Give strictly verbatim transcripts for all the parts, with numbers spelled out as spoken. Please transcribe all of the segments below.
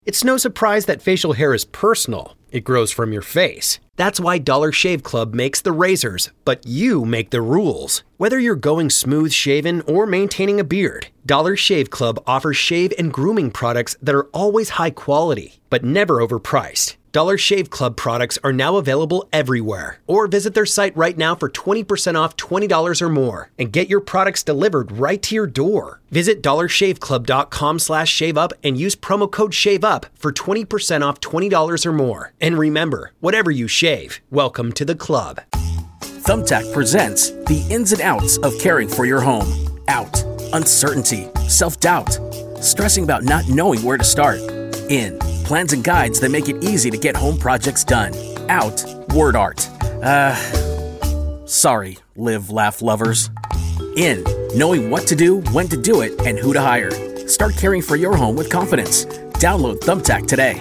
It's no surprise that facial hair is personal. It grows from your face. That's why Dollar Shave Club makes the razors, but you make the rules. Whether you're going smooth shaven or maintaining a beard, Dollar Shave Club offers shave and grooming products that are always high quality, but never overpriced. Dollar Shave Club products are now available everywhere. Or visit their site right now for twenty percent off twenty dollars or more and get your products delivered right to your door. Visit dollarshaveclub.com slash shave up and use promo code shave up for twenty percent off twenty dollars or more. And remember, whatever you shave, welcome to the club. Thumbtack presents the ins and outs of caring for your home. Out, uncertainty, self-doubt, stressing about not knowing where to start. In, plans and guides that make it easy to get home projects done. Out, word art. Uh, sorry, live, laugh lovers. In, knowing what to do, when to do it, and who to hire. Start caring for your home with confidence. Download Thumbtack today.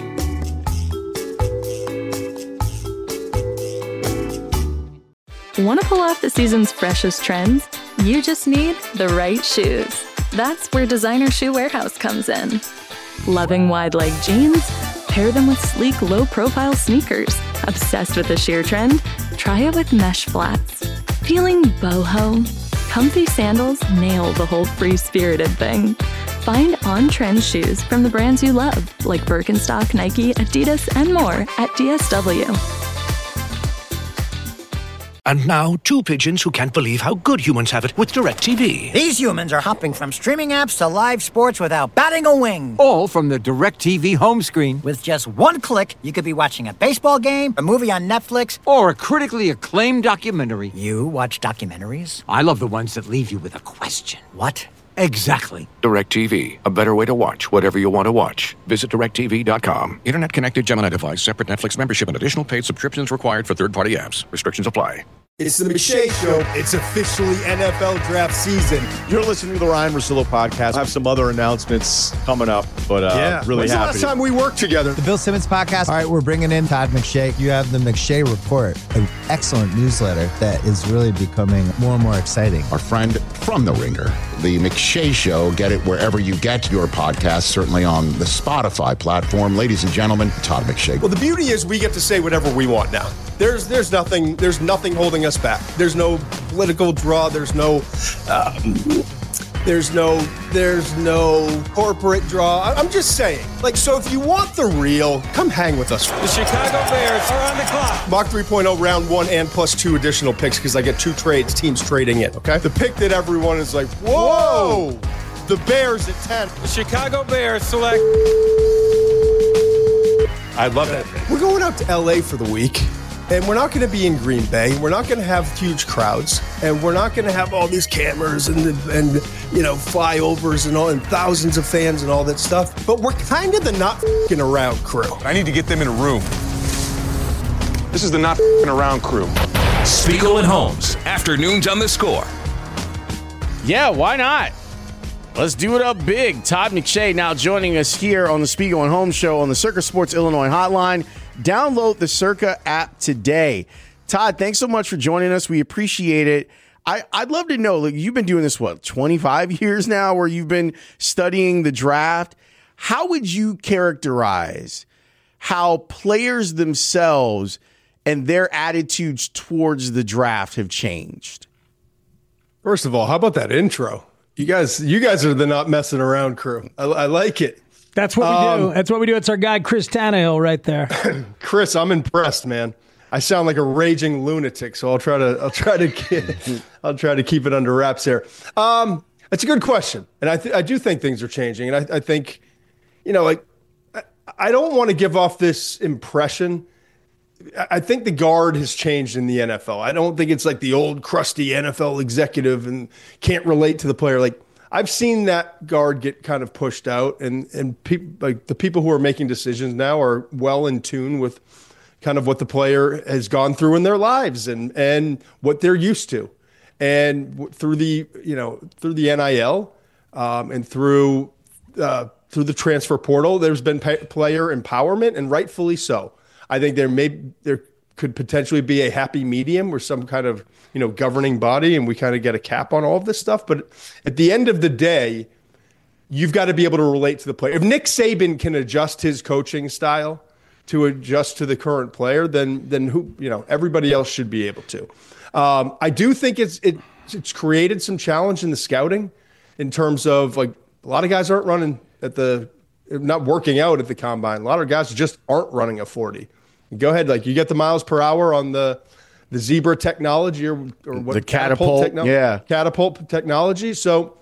Want to pull off the season's freshest trends? You just need the right shoes. That's where Designer Shoe Warehouse comes in. Loving wide leg jeans? Pair them with sleek, low-profile sneakers. Obsessed with the sheer trend? Try it with mesh flats. Feeling boho? Comfy sandals nail the whole free-spirited thing. Find on-trend shoes from the brands you love, like Birkenstock, Nike, Adidas, and more at D S W. And now, two pigeons who can't believe how good humans have it with DirecTV. These humans are hopping from streaming apps to live sports without batting a wing. All from the DirecTV home screen. With just one click, you could be watching a baseball game, a movie on Netflix, or a critically acclaimed documentary. You watch documentaries? I love the ones that leave you with a question. What? Exactly. DirecTV. A better way to watch whatever you want to watch. Visit direct T V dot com. Internet connected Gemini device. Separate Netflix membership and additional paid subscriptions required for third-party apps. Restrictions apply. It's the McShay Show. It's officially N F L draft season. You're listening to the Ryan Russillo podcast. I have some other announcements coming up, but uh, yeah. really When's happy. When's the last time we worked together? The Bill Simmons podcast. All right, we're bringing in Todd McShay. You have the McShay Report, an excellent newsletter that is really becoming more and more exciting. Our friend from The Ringer, the McShay Show. Get it wherever you get your podcast, certainly on the Spotify platform. Ladies and gentlemen, Todd McShay. Well, the beauty is we get to say whatever we want now. There's there's nothing there's nothing holding us back. There's no political draw. There's no um, there's no there's no corporate draw. I'm just saying. Like, so if you want the real, come hang with us. The Chicago Bears are on the clock. Mock three point oh round one and plus two additional picks because I get two trades, teams trading it. Okay. The pick that everyone is like, whoa, whoa. The Bears at ten. The Chicago Bears select. I love that. We're going out to L A for the week. And we're not going to be in Green Bay. We're not going to have huge crowds, and we're not going to have all these cameras and and you know flyovers and all and thousands of fans and all that stuff. But we're kind of the not f***ing around crew. I need to get them in a room. This is the not f***ing around crew. Spiegel and Holmes, afternoons on The Score. Yeah, why not? Let's do it up big. Todd McShay now joining us here on the Spiegel and Holmes show on the Circa Sports Illinois hotline. Download the Circa app today. Todd, thanks so much for joining us. We appreciate it. I, I'd love to know, like, you've been doing this, what, twenty-five years now, where you've been studying the draft. How would you characterize how players themselves and their attitudes towards the draft have changed? First of all, how about that intro? You guys, you guys are the not messing around crew. I, I like it. That's what we um, do. That's what we do. It's our guy, Chris Tannehill, right there. Chris, I'm impressed, man. I sound like a raging lunatic, so I'll try to, I'll try to, get, I'll try to keep it under wraps here. Um, it's a good question, and I, th- I do think things are changing, and I, I think, you know, like, I, I don't want to give off this impression. I think the guard has changed in the N F L. I don't think it's like the old crusty N F L executive and can't relate to the player. Like, I've seen that guard get kind of pushed out, and and people like the people who are making decisions now are well in tune with kind of what the player has gone through in their lives and and what they're used to, and through the you know through the N I L um, and through uh, through the transfer portal, there's been pay- player empowerment, and rightfully so. I think there may there could potentially be a happy medium or some kind of, you know, governing body, and we kind of get a cap on all of this stuff. But at the end of the day, you've got to be able to relate to the player. If Nick Saban can adjust his coaching style to adjust to the current player, then then who you know everybody else should be able to. Um, I do think it's it, it's created some challenge in the scouting in terms of like a lot of guys aren't running at the not working out at the combine. A lot of guys just aren't running a forty. Go ahead, like you get the miles per hour on the the Zebra technology or, or what the catapult, techno- yeah, catapult technology. So,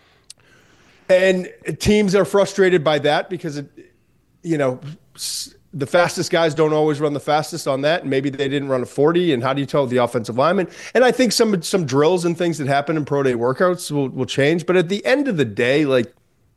and teams are frustrated by that because it, you know, the fastest guys don't always run the fastest on that, and maybe they didn't run a forty. And how do you tell the offensive lineman? And I think some some drills and things that happen in pro day workouts will will change. But at the end of the day, like,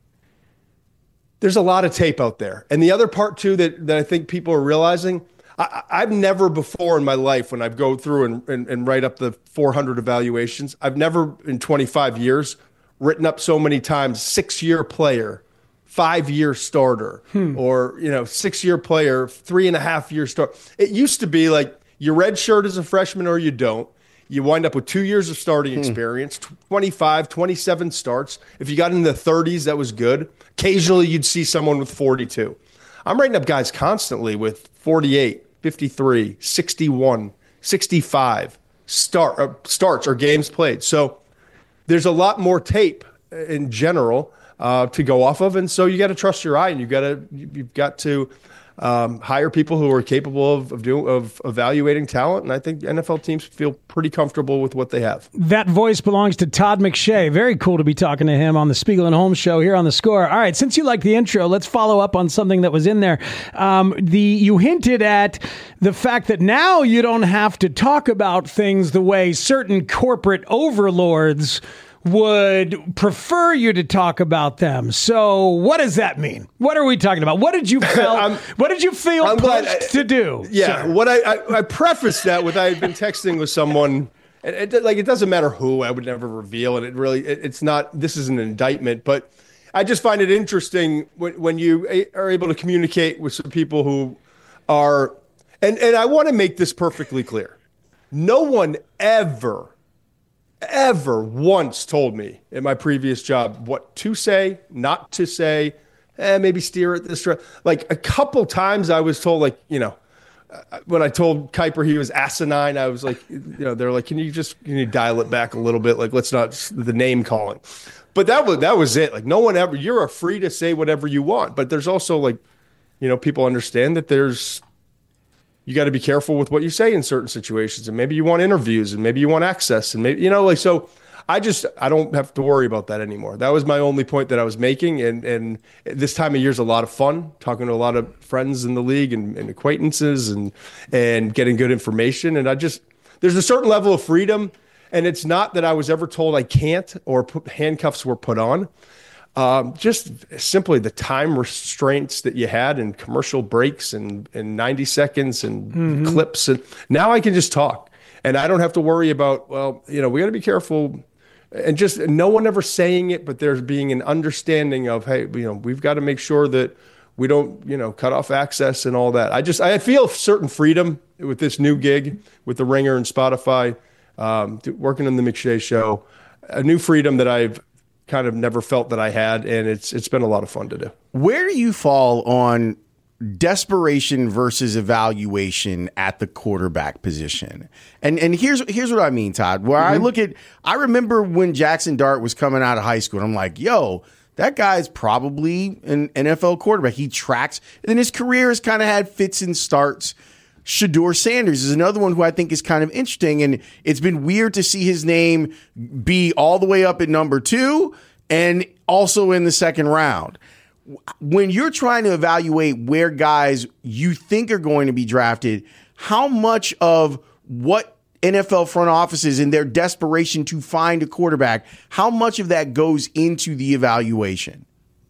there's a lot of tape out there. And the other part too that that I think people are realizing. I, I've never before in my life, when I go through and, and, and write up the four hundred evaluations, I've never in twenty-five years written up so many times six-year player, five-year starter, hmm. or you know six-year player, three and a half year start. It used to be like you red shirt as a freshman or you don't. You wind up with two years of starting hmm. experience, twenty-five, twenty-seven starts. If you got in the thirties, that was good. Occasionally, you'd see someone with forty-two. I'm writing up guys constantly with forty-eight. fifty-three, sixty-one, sixty-five start, uh, starts or games played. So there's a lot more tape in general uh, to go off of. And so you got to trust your eye, and you've got to, you've got to um, hire people who are capable of, of doing, of evaluating talent. And I think N F L teams feel pretty comfortable with what they have. That voice belongs to Todd McShay. Very cool to be talking to him on the Spiegel and Holmes show here on The Score. All right, since you like the intro, let's follow up on something that was in there. Um, the you hinted at the fact that now you don't have to talk about things the way certain corporate overlords would prefer you to talk about them. So what does that mean? What are we talking about? What did you feel, what did you feel I'm pushed I, to do? Yeah, sir? what I, I, I prefaced that with I had been texting with someone, and it, like it doesn't matter who, I would never reveal, and it really, it, it's not, this is an indictment, but I just find it interesting when, when you are able to communicate with some people who are, and, and I want to make this perfectly clear. No one ever ever once told me in my previous job what to say, not to say, eh, maybe steer it this way. Like a couple times I was told, like, you know, when I told Kuiper he was asinine, I was like, you know, they're like, can you just, can you dial it back a little bit? Like, let's not, the name calling. But that was, that was it. Like no one ever, you're free to say whatever you want, but there's also like, you know, people understand that there's, you got to be careful with what you say in certain situations, and maybe you want interviews, and maybe you want access, and maybe, you know, like, so I just, I don't have to worry about that anymore. That was my only point that I was making. And, and this time of year is a lot of fun, talking to a lot of friends in the league and, and acquaintances and, and getting good information. And I just, there's a certain level of freedom, and it's not that I was ever told I can't or put, handcuffs were put on. Um, just simply the time restraints that you had in commercial breaks and, and ninety seconds and mm-hmm. clips. And now I can just talk, and I don't have to worry about, well, you know, we got to be careful, and just no one ever saying it, but there's being an understanding of, hey, you know, we've got to make sure that we don't, you know, cut off access and all that. I just, I feel certain freedom with this new gig with the Ringer and Spotify, um, working on the McShay Show, a new freedom that I've kind of never felt that I had, and it's it's been a lot of fun to do. Where do you fall on desperation versus evaluation at the quarterback position? And and here's here's what I mean, Todd. Where mm-hmm. I look at, I remember when Jackson Dart was coming out of high school, and I'm like, yo, that guy's probably an N F L quarterback. He tracks, and then his career has kind of had fits and starts. Shedeur Sanders is another one who I think is kind of interesting, and it's been weird to see his name be all the way up at number two and also in the second round. When you're trying to evaluate where guys you think are going to be drafted, how much of what N F L front offices in their desperation to find a quarterback, how much of that goes into the evaluation?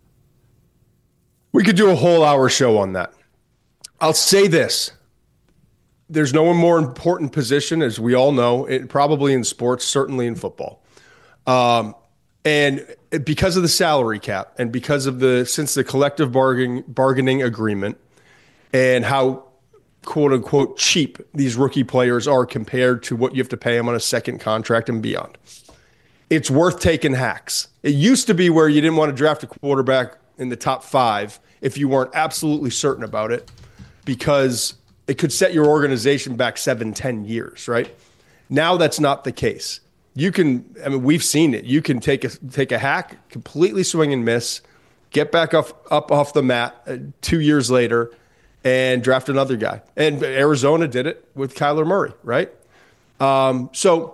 We could do a whole hour show on that. I'll say this. There's no one more important position, as we all know, it, probably in sports, certainly in football. Um, and because of the salary cap and because of the, since the collective bargaining, bargaining agreement and how quote unquote cheap these rookie players are compared to what you have to pay them on a second contract and beyond. it's worth taking hacks. It used to be where you didn't want to draft a quarterback in the top five if you weren't absolutely certain about it, because it could set your organization back seven, ten years, right? Now that's not the case. You can, I mean, we've seen it. You can take a take a hack, completely swing and miss, get back off, up off the mat uh, two years later, and draft another guy. And Arizona did it with Kyler Murray, right? Um, so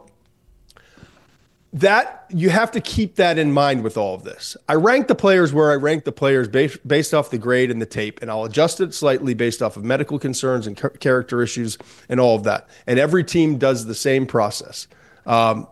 that you have to keep that in mind with all of this. I rank the players where I rank the players based, based off the grade and the tape, and I'll adjust it slightly based off of medical concerns and character issues and all of that. And every team does the same process. Um,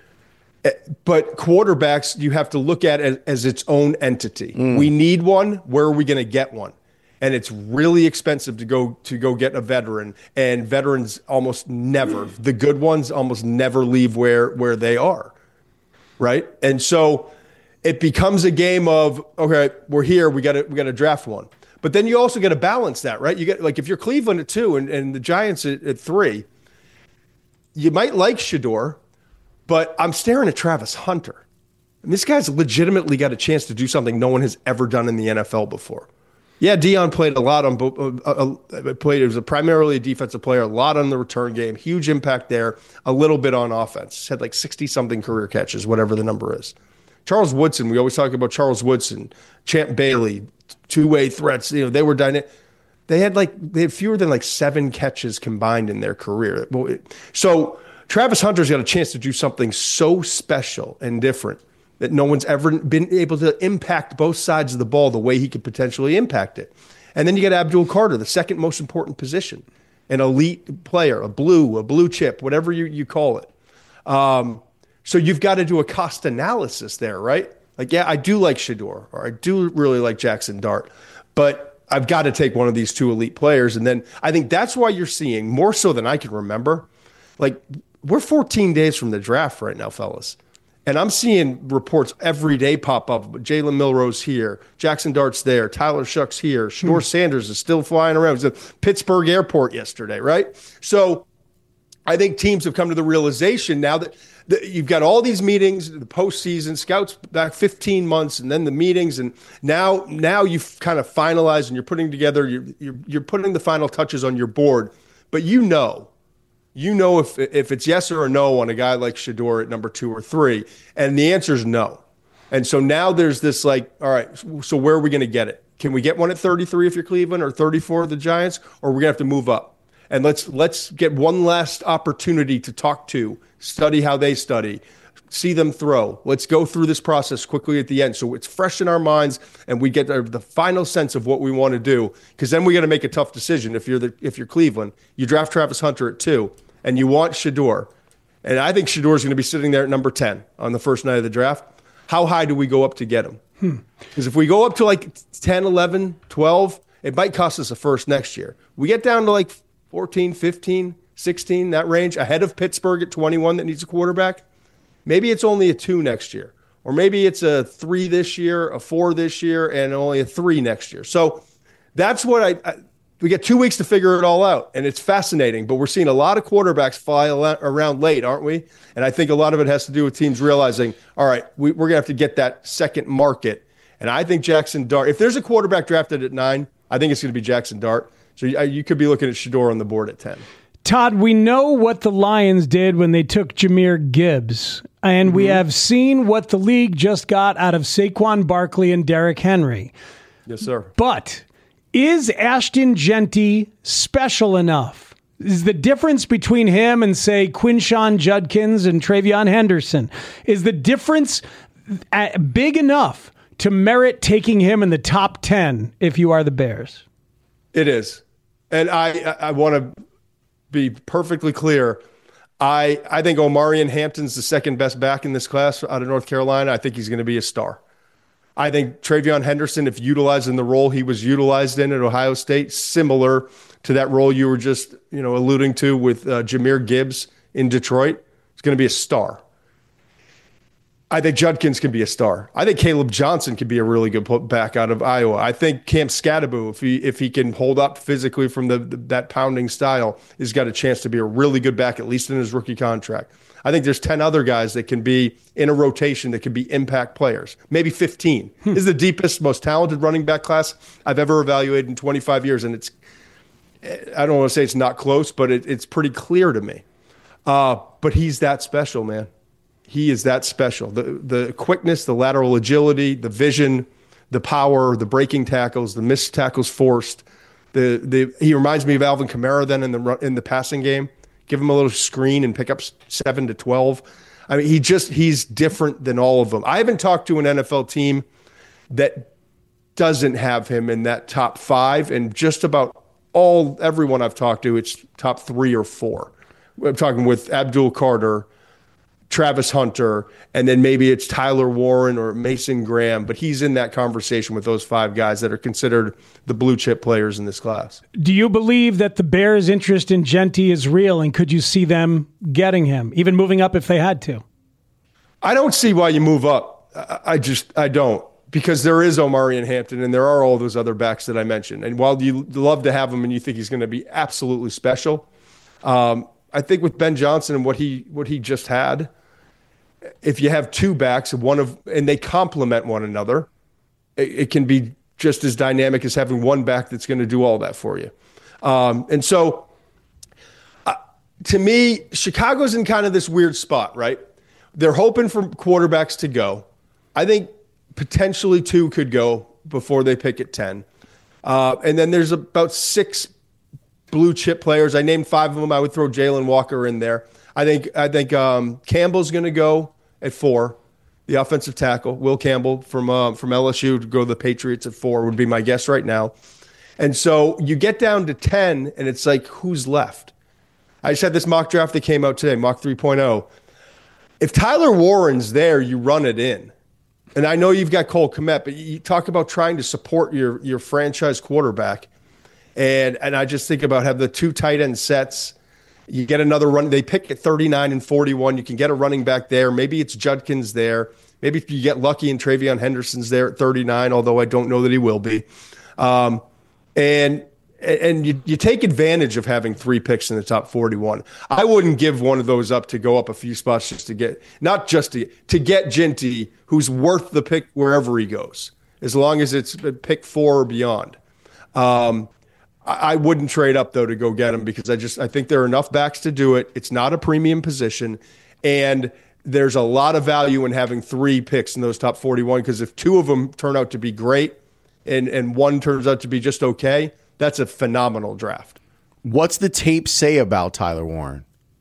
but quarterbacks, you have to look at it as its own entity. Mm. We need one. Where are we going to get one? And it's really expensive to go to go get a veteran. And veterans almost never, the good ones almost never leave where where they are. Right. And so it becomes a game of, okay, we're here. We got to we got to draft one. But then you also got to balance that. Right. You get like if you're Cleveland at two and, and the Giants at, at three, you might like Shedeur, but I'm staring at Travis Hunter. And this guy's legitimately got a chance to do something no one has ever done in the N F L before. Yeah, Dion played a lot on both. Uh, uh, played. It was a primarily a defensive player. A lot on the return game. Huge impact there. A little bit on offense. Had like sixty something career catches, whatever the number is. Charles Woodson. We always talk about Charles Woodson, Champ Bailey, two way threats. You know they were dynamic. They had like they had fewer than like seven catches combined in their career. So Travis Hunter's got a chance to do something so special and different that no one's ever been able to impact both sides of the ball the way he could potentially impact it. And then you get Abdul Carter, the second most important position, an elite player, a blue, a blue chip, whatever you, you call it. Um, so you've got to do a cost analysis there, right? Like, yeah, I do like Shedeur, or I do really like Jackson Dart, but I've got to take one of these two elite players. And then I think that's why you're seeing, more so than I can remember, like we're fourteen days from the draft right now, fellas. And I'm seeing reports every day pop up. Jalen Milroe's here. Jackson Dart's there. Tyler Shuck's here. Shedeur hmm. Sanders is still flying around. He was at Pittsburgh Airport yesterday, right? So I think teams have come to the realization now that, that you've got all these meetings, the postseason, scouts back fifteen months, and then the meetings. And now now you've kind of finalized and you're putting together, you're, you're, you're putting the final touches on your board. But you know, You know if if it's yes or a no on a guy like Shedeur at number two or three, and the answer is no. And so now there's this like, all right, so where are we going to get it? Can we get one at thirty-three if you're Cleveland, or thirty-four of the Giants, or we're going to have to move up? And let's let's get one last opportunity to talk to, study how they study, see them throw. Let's go through this process quickly at the end so it's fresh in our minds and we get the, the final sense of what we want to do, because then we got to make a tough decision. If you're the if you're Cleveland, you draft Travis Hunter at two. And you want Shedeur, and I think Shedeur is going to be sitting there at number ten on the first night of the draft. How high do we go up to get him? Because hmm. if we go up to like ten, eleven, twelve, it might cost us a first next year. We get down to like fourteen, fifteen, sixteen, that range, ahead of Pittsburgh at twenty-one that needs a quarterback. Maybe it's only a two next year. Or maybe it's a three this year, a four this year, and only a three next year. So that's what I... I We get two weeks to figure it all out, and it's fascinating. But we're seeing a lot of quarterbacks fly around late, aren't we? And I think a lot of it has to do with teams realizing, all right, we, we're going to have to get that second market. And I think Jackson Dart, if there's a quarterback drafted at nine, I think it's going to be Jackson Dart. So you, you could be looking at Shedeur on the board at ten. Todd, we know what the Lions did when they took Jahmyr Gibbs, and mm-hmm. we have seen what the league just got out of Saquon Barkley and Derrick Henry. Yes, sir. But is Ashton Jeanty special enough? Is the difference between him and, say, Quinshon Judkins and Travion Henderson, is the difference big enough to merit taking him in the top ten if you are the Bears? It is. And I, I want to be perfectly clear. I, I think Omarion Hampton's the second best back in this class out of North Carolina. I think he's going to be a star. I think Travion Henderson, if utilized in the role he was utilized in at Ohio State, similar to that role you were just, you know, alluding to with uh, Jahmyr Gibbs in Detroit, is going to be a star. I think Judkins can be a star. I think Caleb Johnson can be a really good back out of Iowa. I think Cam Scadaboo, if he if he can hold up physically from the, the that pounding style, has got a chance to be a really good back, at least in his rookie contract. I think there's ten other guys that can be in a rotation that can be impact players, maybe fifteen. Hmm. This is the deepest, most talented running back class I've ever evaluated in twenty-five years, and it's I don't want to say it's not close, but it, it's pretty clear to me. Uh, but he's that special, man. He is that special. The the quickness, the lateral agility, the vision, the power, the breaking tackles, the missed tackles forced. The the he reminds me of Alvin Kamara then in the in the passing game. Give him a little screen and pick up seven to twelve. I mean, he just he's different than all of them. I haven't talked to an N F L team that doesn't have him in that top five, and just about all everyone I've talked to, it's top three or four. I'm talking with Abdul Carter, Travis Hunter, and then maybe it's Tyler Warren or Mason Graham, but he's in that conversation with those five guys that are considered the blue chip players in this class. Do you believe that the Bears' interest in Jeanty is real, and could you see them getting him, even moving up if they had to? I don't see why you move up. I just, I don't, because there is Omarion Hampton and there are all those other backs that I mentioned. And while you love to have him and you think he's going to be absolutely special, um, I think with Ben Johnson and what he what he just had, if you have two backs, one of and they complement one another, it, it can be just as dynamic as having one back that's going to do all that for you. Um, and so, uh, to me, Chicago's in kind of this weird spot, right? They're hoping for quarterbacks to go. I think potentially two could go before they pick at ten. Uh, and then there's about six blue chip players. I named five of them. I would throw Jalen Walker in there. I think I think um, Campbell's going to go at four, the offensive tackle. Will Campbell from uh, from L S U to go to the Patriots at four would be my guess right now. And so you get down to ten, and it's like, who's left? I just had this mock draft that came out today, mock three point oh. If Tyler Warren's there, you run it in. And I know you've got Cole Kmet, but you talk about trying to support your your franchise quarterback. And and I just think about have the two tight end sets. You get another run. They pick at thirty-nine and forty-one. You can get a running back there. Maybe it's Judkins there. Maybe you get lucky and Travion Henderson's there at thirty-nine, although I don't know that he will be. Um, and and you, you take advantage of having three picks in the top forty-one. I wouldn't give one of those up to go up a few spots just to get, not just to, to get Jeanty, who's worth the pick wherever he goes, as long as it's pick four or beyond. Um, I wouldn't trade up, though, to go get him because I just I think there are enough backs to do it. It's not a premium position, and there's a lot of value in having three picks in those top forty-one because if two of them turn out to be great and, and one turns out to be just okay, that's a phenomenal draft. What's the tape say about Tyler Warren?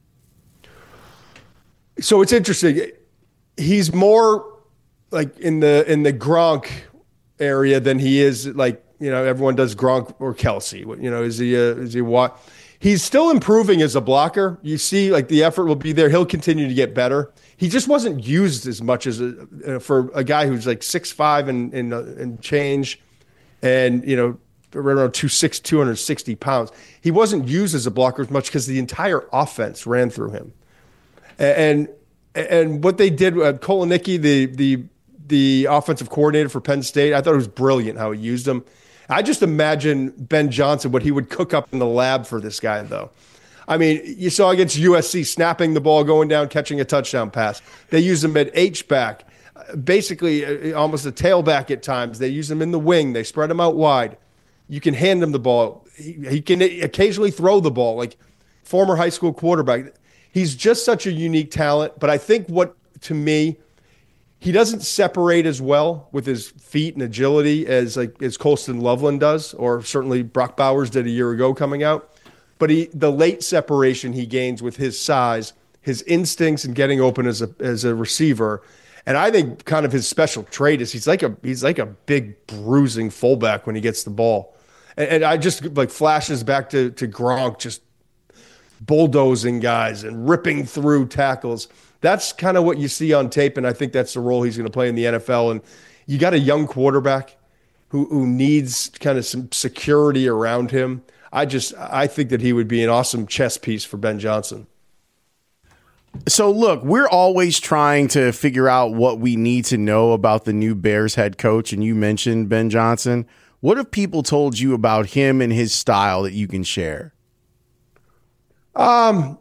So it's interesting. He's more like in the in the Gronk area than he is like, you know, everyone does Gronk or Kelsey. You know, is he, uh, is he what? He's still improving as a blocker. You see, like, the effort will be there. He'll continue to get better. He just wasn't used as much as a, uh, for a guy who's like six five and, and, uh, and change and, you know, around two six, two hundred sixty pounds. He wasn't used as a blocker as much because the entire offense ran through him. And and, and what they did, uh, Kolonicki, the, the, the offensive coordinator for Penn State, I thought it was brilliant how he used him. I just imagine Ben Johnson, what he would cook up in the lab for this guy, though. I mean, you saw against U S C snapping the ball, going down, catching a touchdown pass. They use him at H-back, basically almost a tailback at times. They use him in the wing. They spread him out wide. You can hand him the ball. He, he can occasionally throw the ball, like former high school quarterback. He's just such a unique talent. But I think what, to me, he doesn't separate as well with his feet and agility as like as Colston Loveland does, or certainly Brock Bowers did a year ago coming out. But he, the late separation he gains with his size, his instincts and getting open as a as a receiver, and I think kind of his special trait is he's like a he's like a big bruising fullback when he gets the ball, and, and I just like flashes back to to Gronk just bulldozing guys and ripping through tackles. That's kind of what you see on tape, and I think that's the role he's going to play in the N F L. And you got a young quarterback who who needs kind of some security around him. I just I think that he would be an awesome chess piece for Ben Johnson. So, look, we're always trying to figure out what we need to know about the new Bears head coach, and you mentioned Ben Johnson. What have people told you about him and his style that you can share? Um,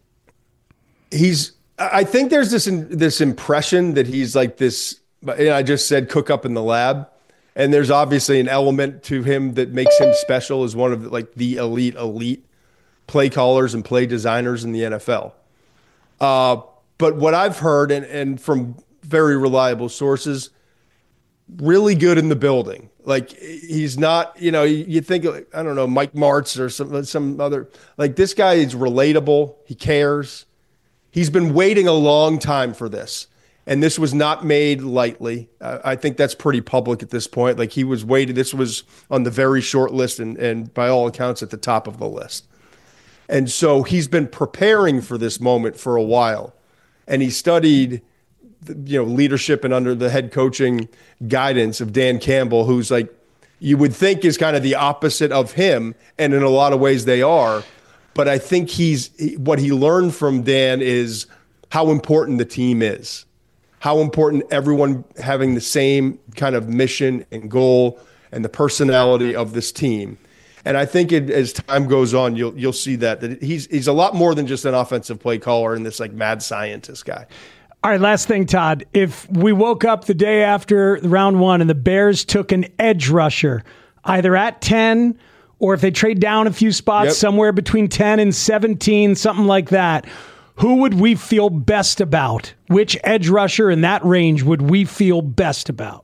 he's. I think there's this this impression that he's like this. I just said cook up in the lab, and there's obviously an element to him that makes him special as one of the, like the elite elite play callers and play designers in the N F L. Uh, but what I've heard, and, and from very reliable sources, really good in the building. Like he's not, you know, you, you think, I don't know, Mike Martz or some some other, like this guy is relatable. He cares. He's been waiting a long time for this. And this was not made lightly. Uh, I think that's pretty public at this point. Like he was waiting. This was on the very short list and, and by all accounts at the top of the list. And so he's been preparing for this moment for a while. And he studied, you know, leadership and under the head coaching guidance of Dan Campbell, who's like, you would think is kind of the opposite of him. And in a lot of ways they are. But I think he's, what he learned from Dan is how important the team is, how important everyone having the same kind of mission and goal and the personality of this team. And I think it, as time goes on, you'll you'll see that that he's he's a lot more than just an offensive play caller and this like mad scientist guy. All right, last thing, Todd. If we woke up the day after round one and the Bears took an edge rusher, either at ten or if they trade down a few spots, yep, somewhere between ten and seventeen, something like that, who would we feel best about? Which edge rusher in that range would we feel best about?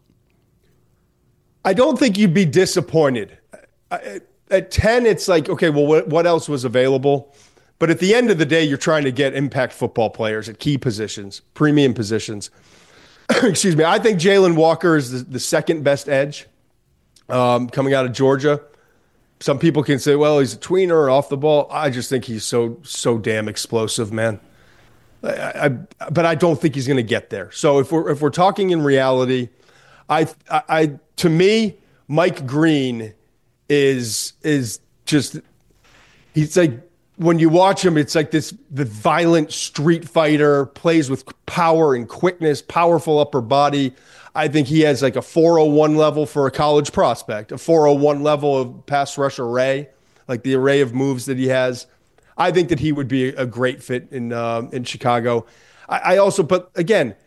I don't think you'd be disappointed. I, At ten, it's like, okay, well, what, what else was available? But at the end of the day, you're trying to get impact football players at key positions, premium positions. Excuse me. I think Jalen Walker is the, the second best edge um, coming out of Georgia. Some people can say, well, he's a tweener off the ball. I just think he's so, so damn explosive, man. I, I, but I don't think he's going to get there. So if we're, if we're talking in reality, I, I, I to me, Mike Green is is just, he's like, when you watch him, it's like this, the violent street fighter, plays with power and quickness, powerful upper body. I think he has like a four oh one level for a college prospect, a four oh one level of pass rush array, like the array of moves that he has. I think that he would be a great fit in um, in Chicago. I, I also, but again,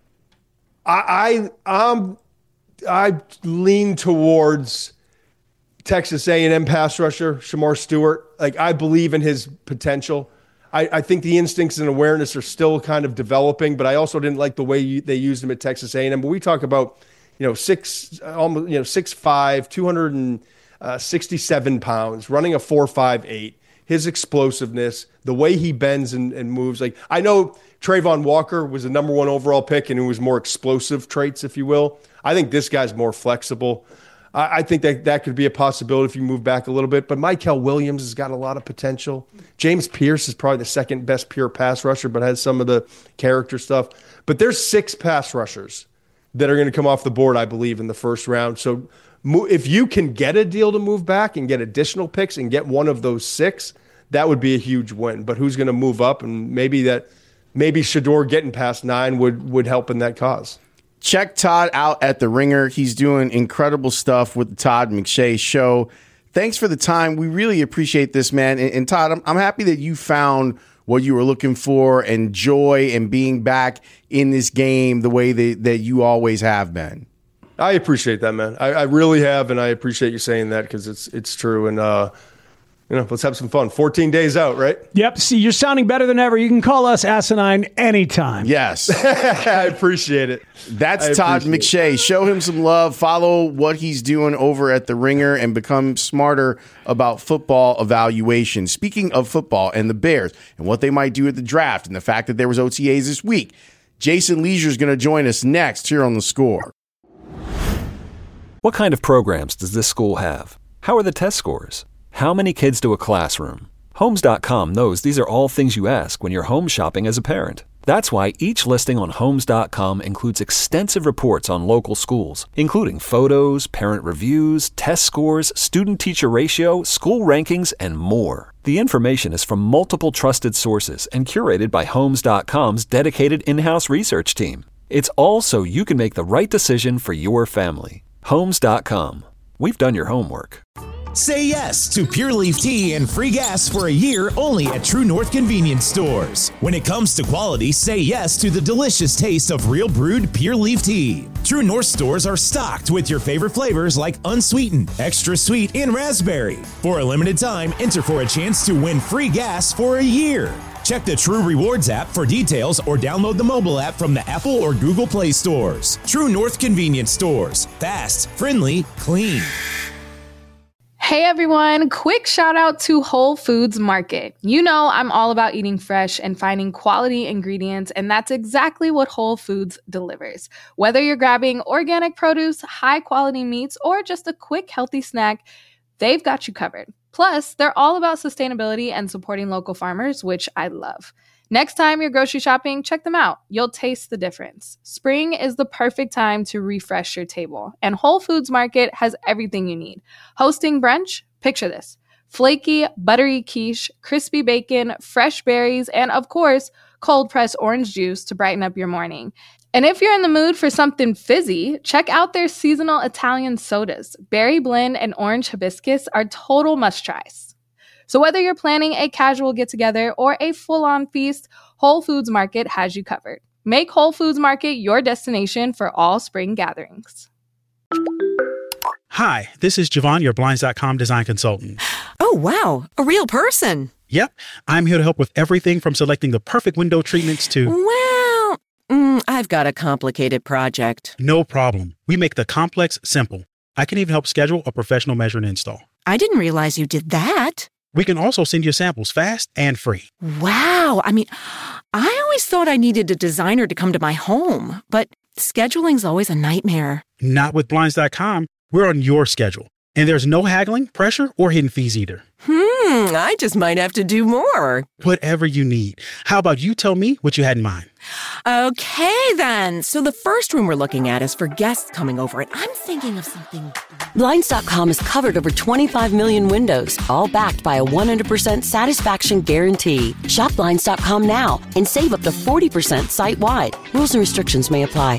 I I um I lean towards Texas A and M pass rusher, Shamar Stewart. Like, I believe in his potential. I, I think the instincts and awareness are still kind of developing, but I also didn't like the way you, they used him at Texas A and M. But we talk about, you know, six, almost, you know, six five, two hundred sixty-seven pounds, running a four five eight. His explosiveness, the way he bends and, and moves. Like, I know Trayvon Walker was the number one overall pick and it was more explosive traits, if you will. I think this guy's more flexible. I think that that could be a possibility if you move back a little bit. But Mykel Williams has got a lot of potential. James Pierce is probably the second best pure pass rusher, but has some of the character stuff. But there's six pass rushers that are going to come off the board, I believe, in the first round. So if you can get a deal to move back and get additional picks and get one of those six, that would be a huge win. But who's going to move up? And maybe that, maybe Shedeur getting past nine would would help in that cause. Check Todd out at The Ringer. He's doing incredible stuff with the Todd McShay Show. Thanks for the time. We really appreciate this, man. And, and Todd, I'm, I'm happy that you found what you were looking for and joy and being back in this game the way that, that you always have been. I appreciate that, man. I, I really have, and I appreciate you saying that because it's it's true. And uh, you know, let's have some fun. fourteen days out, right? Yep. See, you're sounding better than ever. You can call us Asinine anytime. Yes. I appreciate it. That's I Todd McShay. It. Show him some love. Follow what he's doing over at The Ringer and become smarter about football evaluation. Speaking of football and the Bears and what they might do at the draft and the fact that there was O T As this week, Jason Leisure is going to join us next here on The Score. What kind of programs does this school have? How are the test scores? How many kids to a classroom? Homes dot com knows these are all things you ask when you're home shopping as a parent. That's why each listing on Homes dot com includes extensive reports on local schools, including photos, parent reviews, test scores, student-teacher ratio, school rankings, and more. The information is from multiple trusted sources and curated by Homes dot com's dedicated in-house research team. It's all so you can make the right decision for your family. Homes dot com. We've done your homework. Say yes to Pure Leaf Tea and free gas for a year only at True North Convenience Stores. When it comes to quality, say yes to the delicious taste of real brewed Pure Leaf Tea. True North stores are stocked with your favorite flavors like unsweetened, extra sweet, and raspberry. For a limited time, enter for a chance to win free gas for a year. Check the True Rewards app for details or download the mobile app from the Apple or Google Play stores. True North Convenience Stores. Fast, friendly, clean. Hey everyone, quick shout out to Whole Foods Market. You know I'm all about eating fresh and finding quality ingredients, and that's exactly what Whole Foods delivers. Whether you're grabbing organic produce, high quality meats, or just a quick healthy snack, they've got you covered. Plus, they're all about sustainability and supporting local farmers, which I love. Next time you're grocery shopping, check them out. You'll taste the difference. Spring is the perfect time to refresh your table, and Whole Foods Market has everything you need. Hosting brunch? Picture this. Flaky, buttery quiche, crispy bacon, fresh berries, and of course, cold-pressed orange juice to brighten up your morning. And if you're in the mood for something fizzy, check out their seasonal Italian sodas. Berry blend and orange hibiscus are total must-tries. So whether you're planning a casual get-together or a full-on feast, Whole Foods Market has you covered. Make Whole Foods Market your destination for all spring gatherings. Hi, this is Javon, your Blinds dot com design consultant. Oh, wow. A real person. Yep. I'm here to help with everything from selecting the perfect window treatments to... Well, mm, I've got a complicated project. No problem. We make the complex simple. I can even help schedule a professional measure and install. I didn't realize you did that. We can also send you samples fast and free. Wow. I mean, I always thought I needed a designer to come to my home, but scheduling's always a nightmare. Not with Blinds dot com. We're on your schedule. And there's no haggling, pressure, or hidden fees either. Hmm, I just might have to do more. Whatever you need. How about you tell me what you had in mind? Okay, then. So the first room we're looking at is for guests coming over, and I'm thinking of something... Blinds dot com has covered over twenty-five million windows, all backed by a one hundred percent satisfaction guarantee. Shop Blinds dot com now and save up to forty percent site-wide. Rules and restrictions may apply.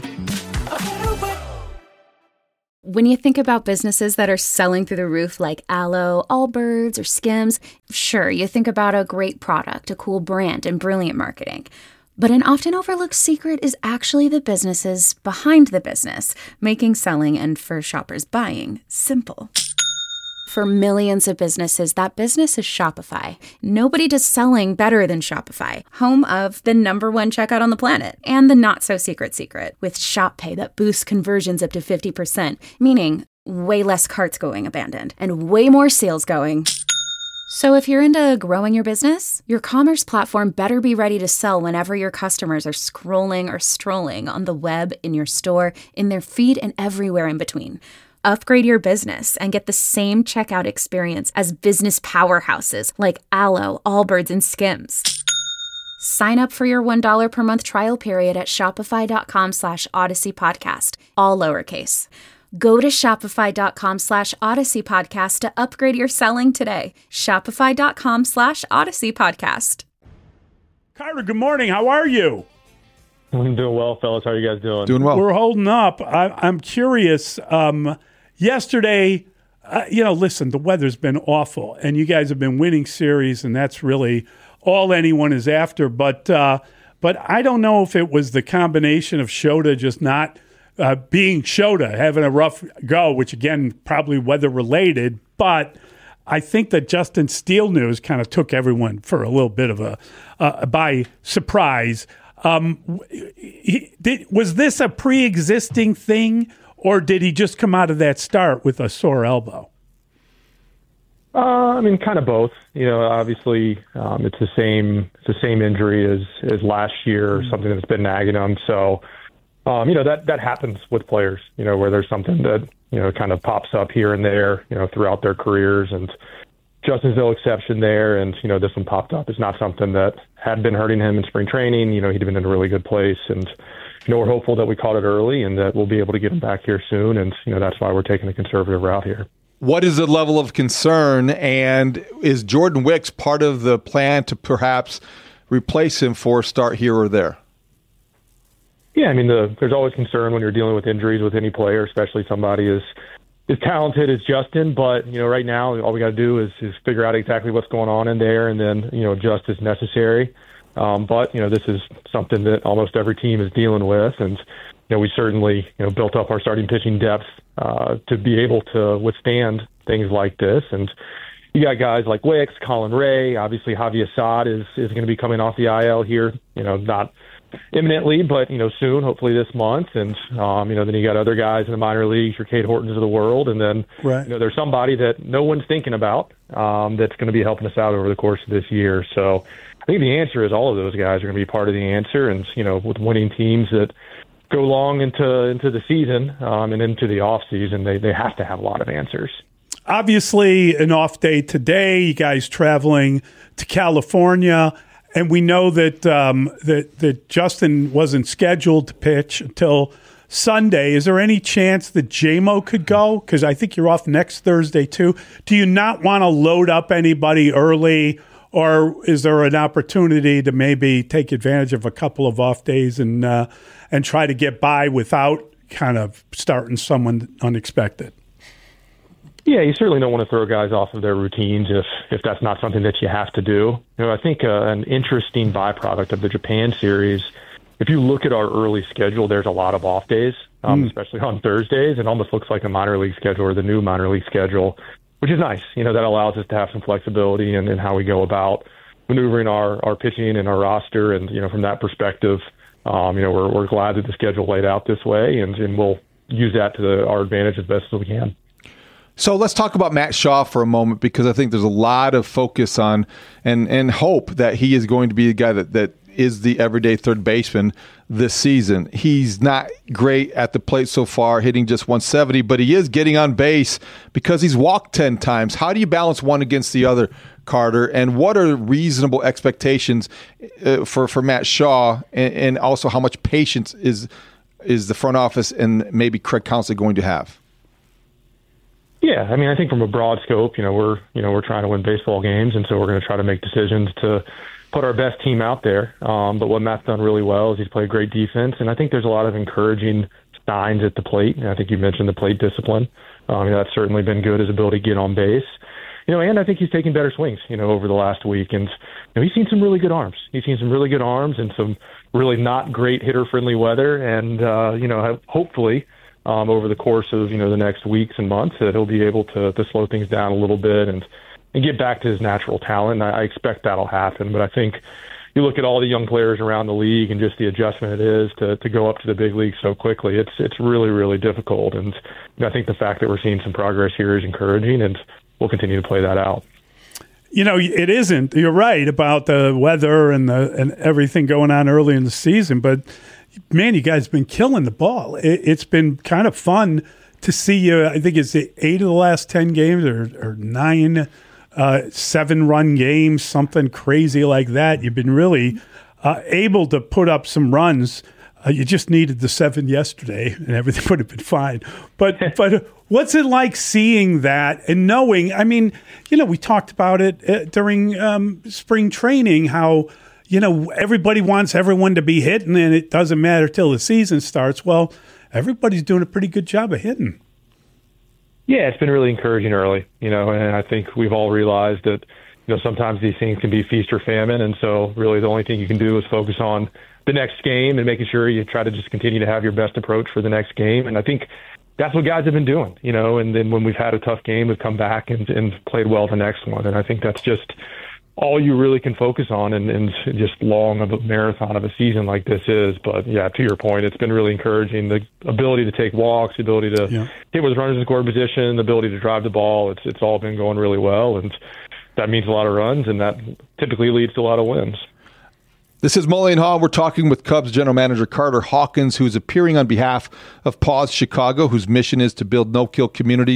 When you think about businesses that are selling through the roof like Aloe, Allbirds, or Skims, sure, you think about a great product, a cool brand, and brilliant marketing. But an often overlooked secret is actually the businesses behind the business, making selling and for shoppers buying simple. For millions of businesses, that business is Shopify. Nobody does selling better than Shopify, home of the number one checkout on the planet and the not-so-secret secret with Shop Pay that boosts conversions up to fifty percent, meaning way less carts going abandoned and way more sales going. So if you're into growing your business, your commerce platform better be ready to sell whenever your customers are scrolling or strolling on the web, in your store, in their feed, and everywhere in between. Upgrade your business and get the same checkout experience as business powerhouses like Aloe, Allbirds, and Skims. Sign up for your one dollar per month trial period at shopify.com slash Odyssey Podcast, all lowercase. Go to shopify.com slash Odyssey Podcast to upgrade your selling today. Shopify.com slash Odyssey Podcast. Kyra, good morning. How are you? I'm doing well, fellas. How are you guys doing? Doing well. We're holding up. I, I'm curious. Um, yesterday, uh, you know, listen, the weather's been awful, and you guys have been winning series, and that's really all anyone is after. But uh, but I don't know if it was the combination of Shota just not uh, being Shota, having a rough go, which, again, probably weather-related, but I think that Justin Steele news kind of took everyone for a little bit of a uh, by surprise. Um, he, did, was this a pre-existing thing, or did he just come out of that start with a sore elbow? Uh, I mean, kind of both. You know, obviously, um, it's the same it's the same injury as as last year, mm-hmm. something that's been nagging him. So, um, you know, that that happens with players. You know, where there's something that you know kind of pops up here and there, you know, throughout their careers, and Justin's no exception there, and, you know, this one popped up. It's not something that had been hurting him in spring training. You know, he'd been in a really good place, and, you know, we're hopeful that we caught it early and that we'll be able to get him back here soon, and, you know, that's why we're taking a conservative route here. What is the level of concern, and is Jordan Wicks part of the plan to perhaps replace him for a start here or there? Yeah, I mean, the, there's always concern when you're dealing with injuries with any player, especially somebody as as talented as Justin. But, you know, right now, all we got to do is, is figure out exactly what's going on in there and then, you know, adjust as necessary. Um, but, you know, this is something that almost every team is dealing with. And, you know, we certainly, you know, built up our starting pitching depth uh, to be able to withstand things like this. And you got guys like Wicks, Colin Ray, obviously Javi Assad is, is going to be coming off the I L here, you know, not imminently, but, you know, soon, hopefully this month. And, um, you know, then you got other guys in the minor leagues, your Cade Hortons of the world. And then, right. you know, there's somebody that no one's thinking about um, that's going to be helping us out over the course of this year. So I think the answer is all of those guys are going to be part of the answer. And, you know, with winning teams that go long into into the season um, and into the off season, they, they have to have a lot of answers. Obviously, an off day today. You guys traveling to California. And we know that um, that that Justin wasn't scheduled to pitch until Sunday. Is there any chance that J M O could go? Because I think you're off next Thursday too. Do you not want to load up anybody early, or is there an opportunity to maybe take advantage of a couple of off days and uh, and try to get by without kind of starting someone unexpected? Yeah, you certainly don't want to throw guys off of their routines if if that's not something that you have to do. You know, I think uh, an interesting byproduct of the Japan series, if you look at our early schedule, there's a lot of off days, um, mm. especially on Thursdays. It almost looks like a minor league schedule or the new minor league schedule, which is nice. You know, that allows us to have some flexibility in, in how we go about maneuvering our, our pitching and our roster. And, you know, from that perspective, um, you know, we're we're glad that the schedule laid out this way, and, and we'll use that to the, our advantage as best as we can. So let's talk about Matt Shaw for a moment, because I think there's a lot of focus on and, and hope that he is going to be the guy that, that is the everyday third baseman this season. He's not great at the plate so far, hitting just one seventy, but he is getting on base because he's walked ten times. How do you balance one against the other, Carter? And what are reasonable expectations uh, for, for Matt Shaw, and, and also how much patience is is the front office and maybe Craig Counsell going to have? Yeah, I mean, I think from a broad scope, you know, we're you know we're trying to win baseball games, and so we're going to try to make decisions to put our best team out there. Um, but what Matt's done really well is he's played great defense, and I think there's a lot of encouraging signs at the plate. And I think you mentioned the plate discipline. Um, you know, that's certainly been good, his ability to get on base. You know, and I think he's taking better swings, you know, over the last week. And you know, he's seen some really good arms. He's seen some really good arms and some really not great hitter-friendly weather. And, uh, you know, hopefully – Um, over the course of, you know, the next weeks and months, that he'll be able to, to slow things down a little bit and, and get back to his natural talent. And I, I expect that'll happen. But I think you look at all the young players around the league and just the adjustment it is to, to go up to the big leagues so quickly. It's it's really, really difficult. And you know, I think the fact that we're seeing some progress here is encouraging, and we'll continue to play that out. You know, it isn't. You're right about the weather and the and everything going on early in the season, but man, you guys have been killing the ball. It, it's been kind of fun to see you. I think it's eight of the last ten games or, or nine uh, seven-run games, something crazy like that. You've been really uh, able to put up some runs. Uh, you just needed the seven yesterday, and everything would have been fine. But but what's it like seeing that and knowing? I mean, you know, we talked about it uh, during um, spring training, how – you know, everybody wants everyone to be hitting, and it doesn't matter till the season starts. Well, everybody's doing a pretty good job of hitting. Yeah, it's been really encouraging early, you know, and I think we've all realized that, you know, sometimes these things can be feast or famine, and so really the only thing you can do is focus on the next game and making sure you try to just continue to have your best approach for the next game. And I think that's what guys have been doing, you know, and then when we've had a tough game, we've come back and, and played well the next one. And I think that's just all you really can focus on, and, and just long of a marathon of a season like this is. But yeah, to your point, it's been really encouraging. The ability to take walks, the ability to yeah. hit with runners in scoring position, the ability to drive the ball, it's it's all been going really well. And that means a lot of runs, and that typically leads to a lot of wins. This is Mully and Haugh. We're talking with Cubs general manager Carter Hawkins, who's appearing on behalf of Pause Chicago, whose mission is to build no-kill communities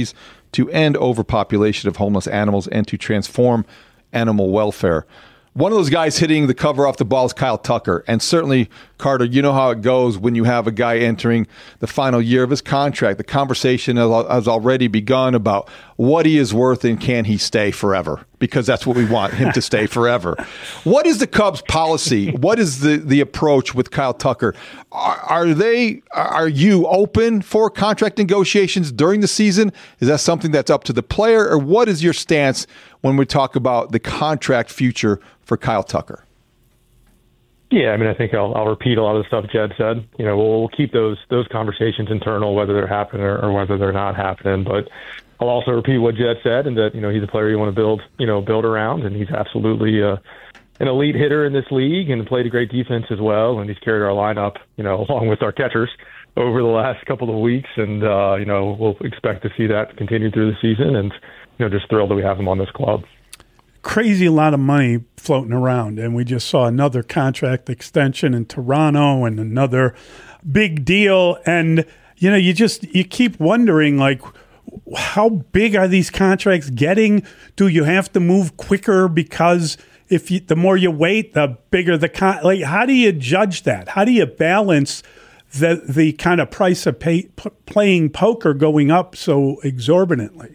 to end overpopulation of homeless animals and to transform animal welfare. One of those guys hitting the cover off the ball is Kyle Tucker. And certainly, Carter, you know how it goes when you have a guy entering the final year of his contract. The conversation has already begun about what he is worth and can he stay forever, because that's what we want, him to stay forever. What is the Cubs' policy? What is the, the approach with Kyle Tucker? Are, are they? Are you open for contract negotiations during the season? Is that something that's up to the player, or what is your stance when we talk about the contract future for Kyle Tucker? Yeah, I mean, I think I'll, I'll repeat a lot of the stuff Jed said. You know, we'll, we'll keep those those conversations internal, whether they're happening or, or whether they're not happening. But I'll also repeat what Jed said, and that, you know, he's a player you want to build, you know, build around, and he's absolutely uh, an elite hitter in this league, and played a great defense as well, and he's carried our lineup, you know, along with our catchers over the last couple of weeks, and uh, you know, we'll expect to see that continue through the season, and you know, just thrilled that we have him on this club. Crazy a lot of money floating around, and we just saw another contract extension in Toronto and another big deal, and you know, you just you keep wondering, like, how big are these contracts getting? Do you have to move quicker because if you, the more you wait, the bigger the con- like? How do you judge that? How do you balance the the kind of price of pay, p- playing poker going up so exorbitantly?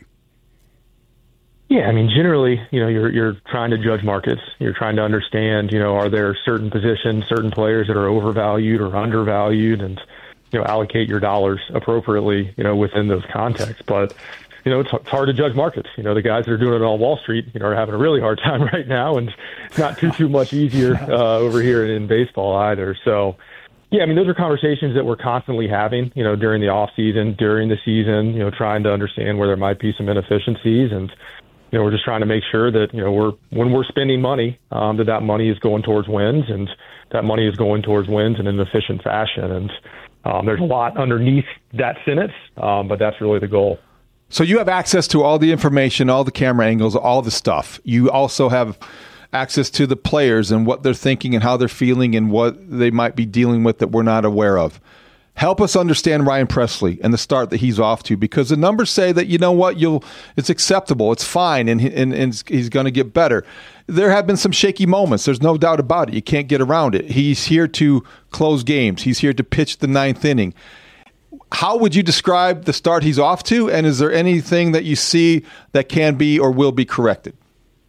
Yeah, I mean, generally, you know, you're you're trying to judge markets. You're trying to understand, you know, are there certain positions, certain players that are overvalued or undervalued, and you know, allocate your dollars appropriately, you know, within those contexts. But you know, it's, it's hard to judge markets. You know, the guys that are doing it on Wall Street, you know, are having a really hard time right now, and it's not too too much easier uh, over here in baseball either. So, yeah, I mean, those are conversations that we're constantly having, you know, during the off season, during the season, you know, trying to understand where there might be some inefficiencies, and you know, we're just trying to make sure that, you know, we're when we're spending money, um, that that money is going towards wins, and that money is going towards wins in an efficient fashion. And um, there's a lot underneath that sentence, um, but that's really the goal. So you have access to all the information, all the camera angles, all the stuff. You also have access to the players and what they're thinking and how they're feeling and what they might be dealing with that we're not aware of. Help us understand Ryan Pressly and the start that he's off to, because the numbers say that, you know what, you'll it's acceptable, it's fine, and, and, and he's going to get better. There have been some shaky moments. There's no doubt about it. You can't get around it. He's here to close games. He's here to pitch the ninth inning. How would you describe the start he's off to, and is there anything that you see that can be or will be corrected?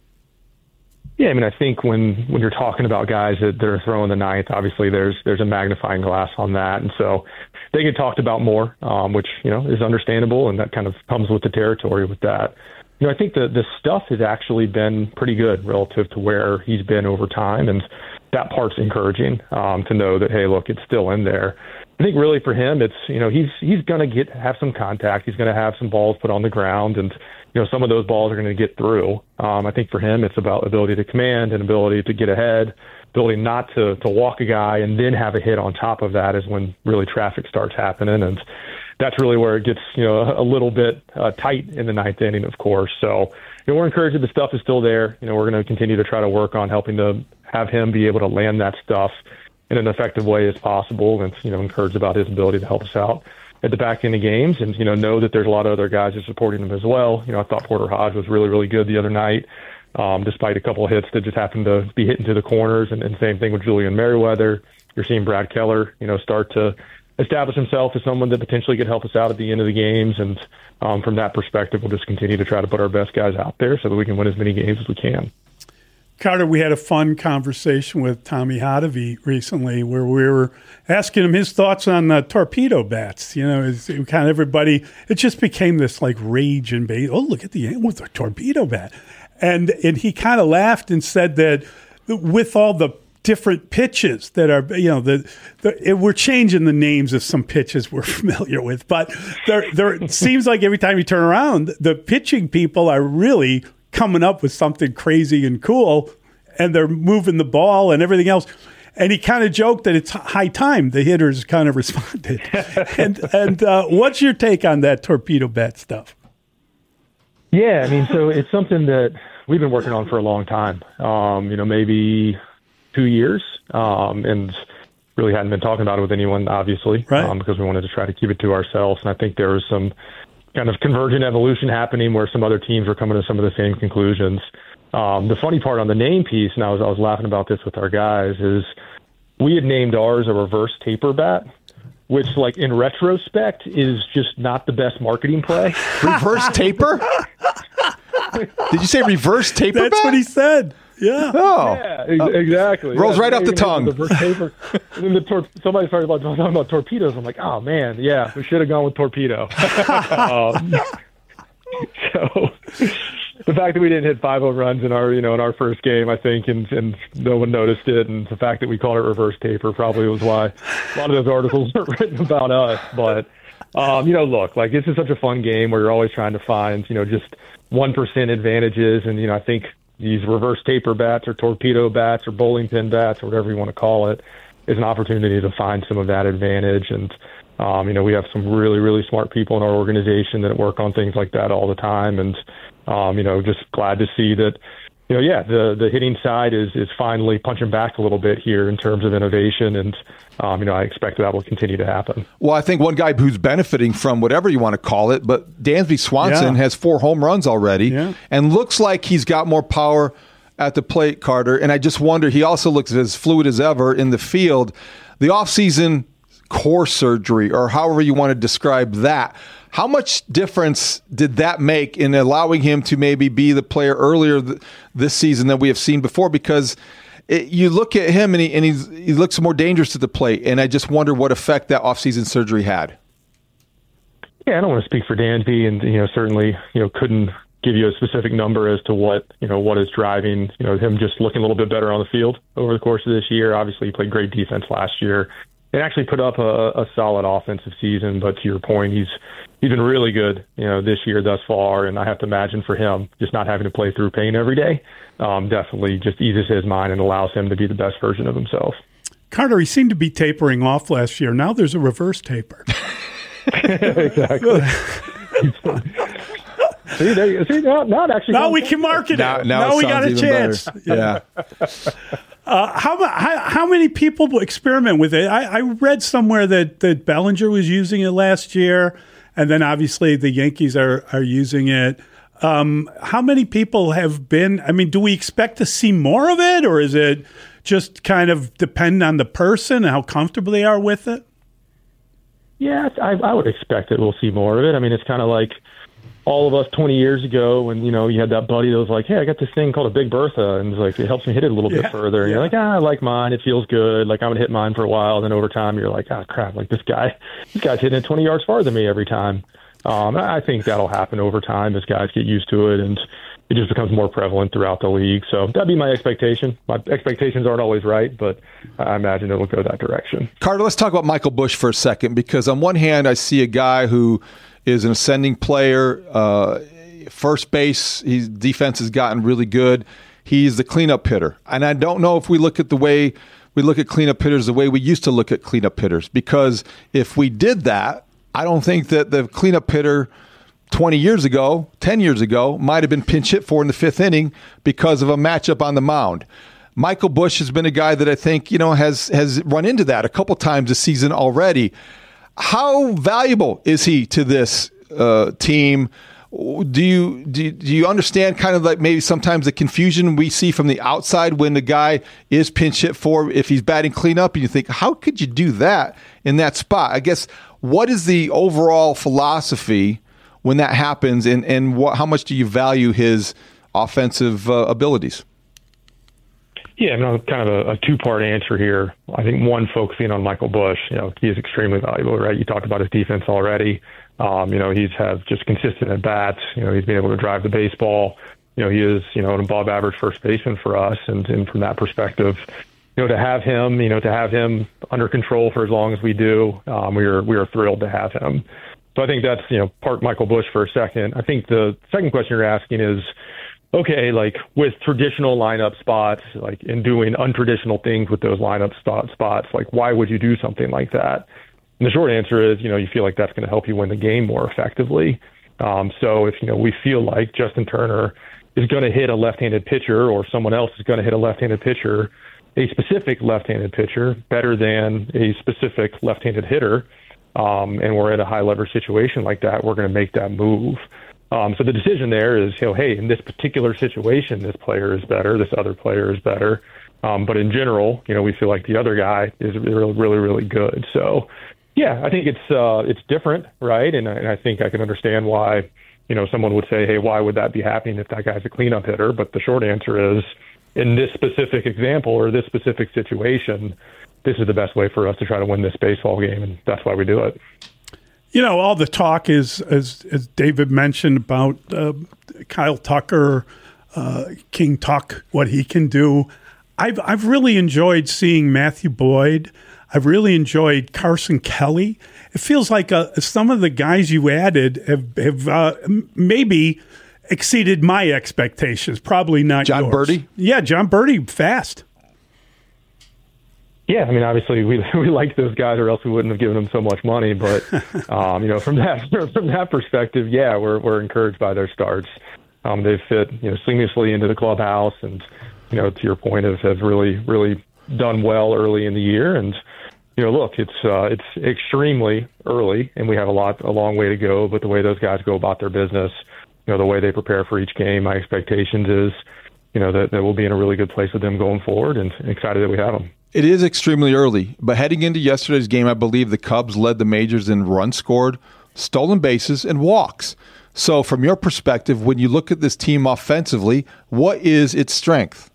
Yeah, I mean, I think when, when you're talking about guys that, that are throwing the ninth, obviously there's there's a magnifying glass on that, and so they get talked about more, um, which you know is understandable, and that kind of comes with the territory with that. You know, I think the the stuff has actually been pretty good relative to where he's been over time, and that part's encouraging um, to know that, hey, look, it's still in there. I think really for him, it's you know he's he's going to get have some contact, he's going to have some balls put on the ground, and you know, some of those balls are going to get through. Um, I think for him, it's about ability to command and ability to get ahead, ability not to, to walk a guy and then have a hit on top of that is when really traffic starts happening. And that's really where it gets, you know, a little bit uh, tight in the ninth inning, of course. So, you know, we're encouraged that the stuff is still there. You know, we're going to continue to try to work on helping to have him be able to land that stuff in an effective way as possible, and, you know, encouraged about his ability to help us out at the back end of games, and, you know, know that there's a lot of other guys that are supporting him as well. You know, I thought Porter Hodge was really, really good the other night, um, despite a couple of hits that just happened to be hit into the corners, and, and same thing with Julian Merriweather. You're seeing Brad Keller, you know, start to establish himself as someone that potentially could help us out at the end of the games, and um, from that perspective, we'll just continue to try to put our best guys out there so that we can win as many games as we can. Carter, we had a fun conversation with Tommy Hotovy recently where we were asking him his thoughts on uh, torpedo bats. You know, it's, it kind of everybody, it just became this like rage and bait. Oh, look at the end with the torpedo bat. And, and he kind of laughed and said that with all the different pitches that are, you know, the, the it, we're changing the names of some pitches we're familiar with, but there, there it seems like every time you turn around, the pitching people are really coming up with something crazy and cool, and they're moving the ball and everything else. And he kind of joked that it's high time the hitters kind of responded. and and uh, what's your take on that torpedo bat stuff? Yeah, I mean, so it's something that we've been working on for a long time. Um, you know, maybe two years, um, and really hadn't been talking about it with anyone, obviously, right. um, because we wanted to try to keep it to ourselves. And I think there was some kind of convergent evolution happening where some other teams were coming to some of the same conclusions. Um, the funny part on the name piece, and I was, I was laughing about this with our guys, is we had named ours a reverse taper bat, which, like, in retrospect, is just not the best marketing play. Reverse taper? Did you say reverse taper That's bat? what he said. Yeah. Oh. Yeah, ex- exactly. Rolls yeah, right off the tongue. The paper. And then the tor- somebody started about, talking about torpedoes. I'm like, oh, man, yeah, we should have gone with torpedo. um, so the fact that we didn't hit five home runs in our, you know, in our first game, I think, and, and no one noticed it, and the fact that we called it reverse taper probably was why a lot of those articles were written about us. But, um, you know, look, like, this is such a fun game where you're always trying to find, you know, just one percent advantages, and, you know, I think these reverse taper bats or torpedo bats or bowling pin bats or whatever you want to call it is an opportunity to find some of that advantage. And, um, you know, we have some really, really smart people in our organization that work on things like that all the time. And, um, you know, just glad to see that, you know, yeah, the, the hitting side is, is finally punching back a little bit here in terms of innovation. And, um, you know, I expect that will continue to happen. Well, I think one guy who's benefiting from whatever you want to call it, but Dansby Swanson Yeah. has four home runs already Yeah. and looks like he's got more power at the plate, Carter. And I just wonder, he also looks as fluid as ever in the field. The offseason core surgery, or however you want to describe that, how much difference did that make in allowing him to maybe be the player earlier th- this season than we have seen before? Because it, you look at him and, he, and he's, he looks more dangerous to the plate, and I just wonder what effect that offseason surgery had. Yeah, I don't want to speak for Dansby, and, you know, certainly, you know, couldn't give you a specific number as to what, you know, what is driving, you know, him just looking a little bit better on the field over the course of this year. Obviously, he played great defense last year and actually put up a, a solid offensive season. But to your point, he's he's been really good, you know, this year thus far. And I have to imagine for him, just not having to play through pain every day, um, definitely just eases his mind and allows him to be the best version of himself. Carter, he seemed to be tapering off last year. Now there's a reverse taper. Exactly. See, there you, see, not, not actually. Now we can market Now- it. now Now, it we got a sounds even chance. better. Uh, how, how how many people will experiment with it? I, I read somewhere that, that Bellinger was using it last year, and then obviously the Yankees are are using it. Um, how many people have been? I mean, do we expect to see more of it, or is it just kind of depend on the person and how comfortable they are with it? Yeah, I, I would expect that we'll see more of it. I mean, it's kind of like all of us twenty years ago when, you know, you had that buddy that was like, hey, I got this thing called a Big Bertha, and it's like, it helps me hit it a little Yeah, bit further. And you're like, ah, I like mine. It feels good. Like, I'm going to hit mine for a while. Then over time, you're like, ah, crap, like this guy, this guy's hitting it twenty yards farther than me every time. Um, I think that'll happen over time as guys get used to it, and it just becomes more prevalent throughout the league. So that'd be my expectation. My expectations aren't always right, but I imagine it will go that direction. Carter, let's talk about Michael Busch for a second, because on one hand, I see a guy who is an ascending player. Uh, first base, his defense has gotten really good. He's the cleanup hitter. And I don't know if we look at the way we look at cleanup hitters the way we used to look at cleanup hitters, because if we did that, I don't think that the cleanup hitter twenty years ago, ten years ago, might have been pinch hit for in the fifth inning because of a matchup on the mound. Michael Busch has been a guy that I think, you know, has has run into that a couple times this season already. How valuable is he to this uh, team? Do you, do you do you understand kind of like maybe sometimes the confusion we see from the outside when the guy is pinch hit for if he's batting cleanup, and you think, how could you do that in that spot? I guess, what is the overall philosophy when that happens, and, and what, how much do you value his offensive uh, abilities? Yeah, I mean, kind of a, a two-part answer here. I think one, focusing on Michael Busch, you know, he is extremely valuable, right? You talked about his defense already. Um, you know, he's have just consistent at bats. You know, he's been able to drive the baseball. You know, he is, you know, an above average first baseman for us. And, and from that perspective, you know, to have him, you know, to have him under control for as long as we do, um, we are, we are thrilled to have him. So I think that's, you know, part Michael Busch for a second. I think the second question you're asking is, okay, like with traditional lineup spots, like in doing untraditional things with those lineup spot spots, like why would you do something like that? And the short answer is, you know, you feel like that's going to help you win the game more effectively. Um, so if, you know, we feel like Justin Turner is going to hit a left-handed pitcher, or someone else is going to hit a left-handed pitcher, a specific left-handed pitcher, better than a specific left-handed hitter, um, and we're at a high leverage situation like that, we're going to make that move. Um, so the decision there is, you know, hey, in this particular situation, this player is better, this other player is better. Um, but in general, you know, we feel like the other guy is really, really, really good. So, yeah, I think it's uh, it's different, right? And, and I think I can understand why, you know, someone would say, hey, why would that be happening if that guy's a cleanup hitter? But the short answer is, in this specific example or this specific situation, this is the best way for us to try to win this baseball game, and that's why we do it. You know, all the talk is, as, as David mentioned, about uh, Kyle Tucker, uh, King Tuck, what he can do. I've I've really enjoyed seeing Matthew Boyd. I've really enjoyed Carson Kelly. It feels like uh, some of the guys you added have, have uh, maybe exceeded my expectations. Probably not John yours. Birdie? Yeah, John Birdie, fast. Yeah, I mean, obviously we we like those guys, or else we wouldn't have given them so much money. But um, you know, from that from that perspective, yeah, we're we're encouraged by their starts. Um, they've fit you know seamlessly into the clubhouse, and you know, to your point, have, have really really done well early in the year. And you know, look, it's uh, it's extremely early, and we have a lot a long way to go. But the way those guys go about their business, you know, the way they prepare for each game, my expectations is, you know, that, that we'll be in a really good place with them going forward, and excited that we have them. It is extremely early, but heading into yesterday's game, I believe the Cubs led the majors in runs scored, stolen bases, and walks. So from your perspective, when you look at this team offensively, what is its strength?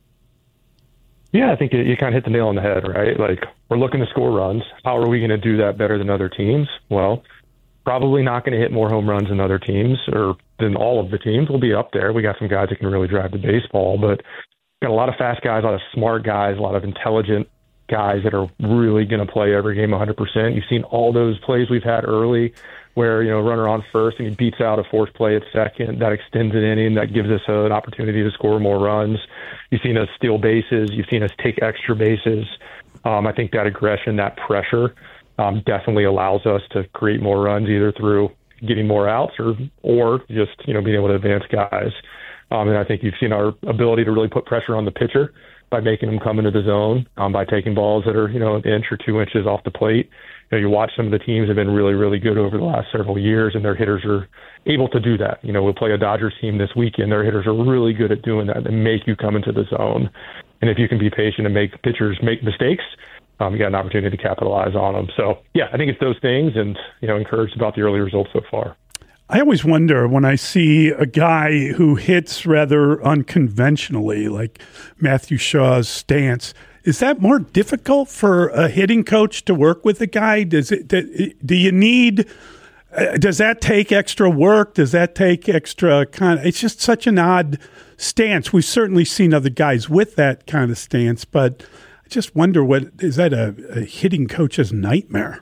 Yeah, I think you, you kind of hit the nail on the head, right? Like, we're looking to score runs. How are we going to do that better than other teams? Well, probably not going to hit more home runs than other teams, or than all of the teams. We'll be up there. We got some guys that can really drive the baseball, but got a lot of fast guys, a lot of smart guys, a lot of intelligent guys that are really going to play every game one hundred percent. You've seen all those plays we've had early where, you know, runner on first and he beats out a forced play at second. That extends an inning. That gives us a, an opportunity to score more runs. You've seen us steal bases. You've seen us take extra bases. Um, I think that aggression, that pressure um, definitely allows us to create more runs, either through getting more outs or, or just, you know, being able to advance guys. Um, and I think you've seen our ability to really put pressure on the pitcher by making them come into the zone, um, by taking balls that are, you know, an inch or two inches off the plate. You know, you watch some of the teams have been really, really good over the last several years, and their hitters are able to do that. You know, we'll play a Dodgers team this weekend. Their hitters are really good at doing that and make you come into the zone. And if you can be patient and make pitchers make mistakes, um, you got an opportunity to capitalize on them. So, yeah, I think it's those things, and, you know, encouraged about the early results so far. I always wonder when I see a guy who hits rather unconventionally, like Matthew Shaw's stance, is that more difficult for a hitting coach to work with a guy? Does it? Do you need? Does that take extra work? Does that take extra kind of? It's just such an odd stance. We've certainly seen other guys with that kind of stance, but I just wonder what is that a, a hitting coach's nightmare?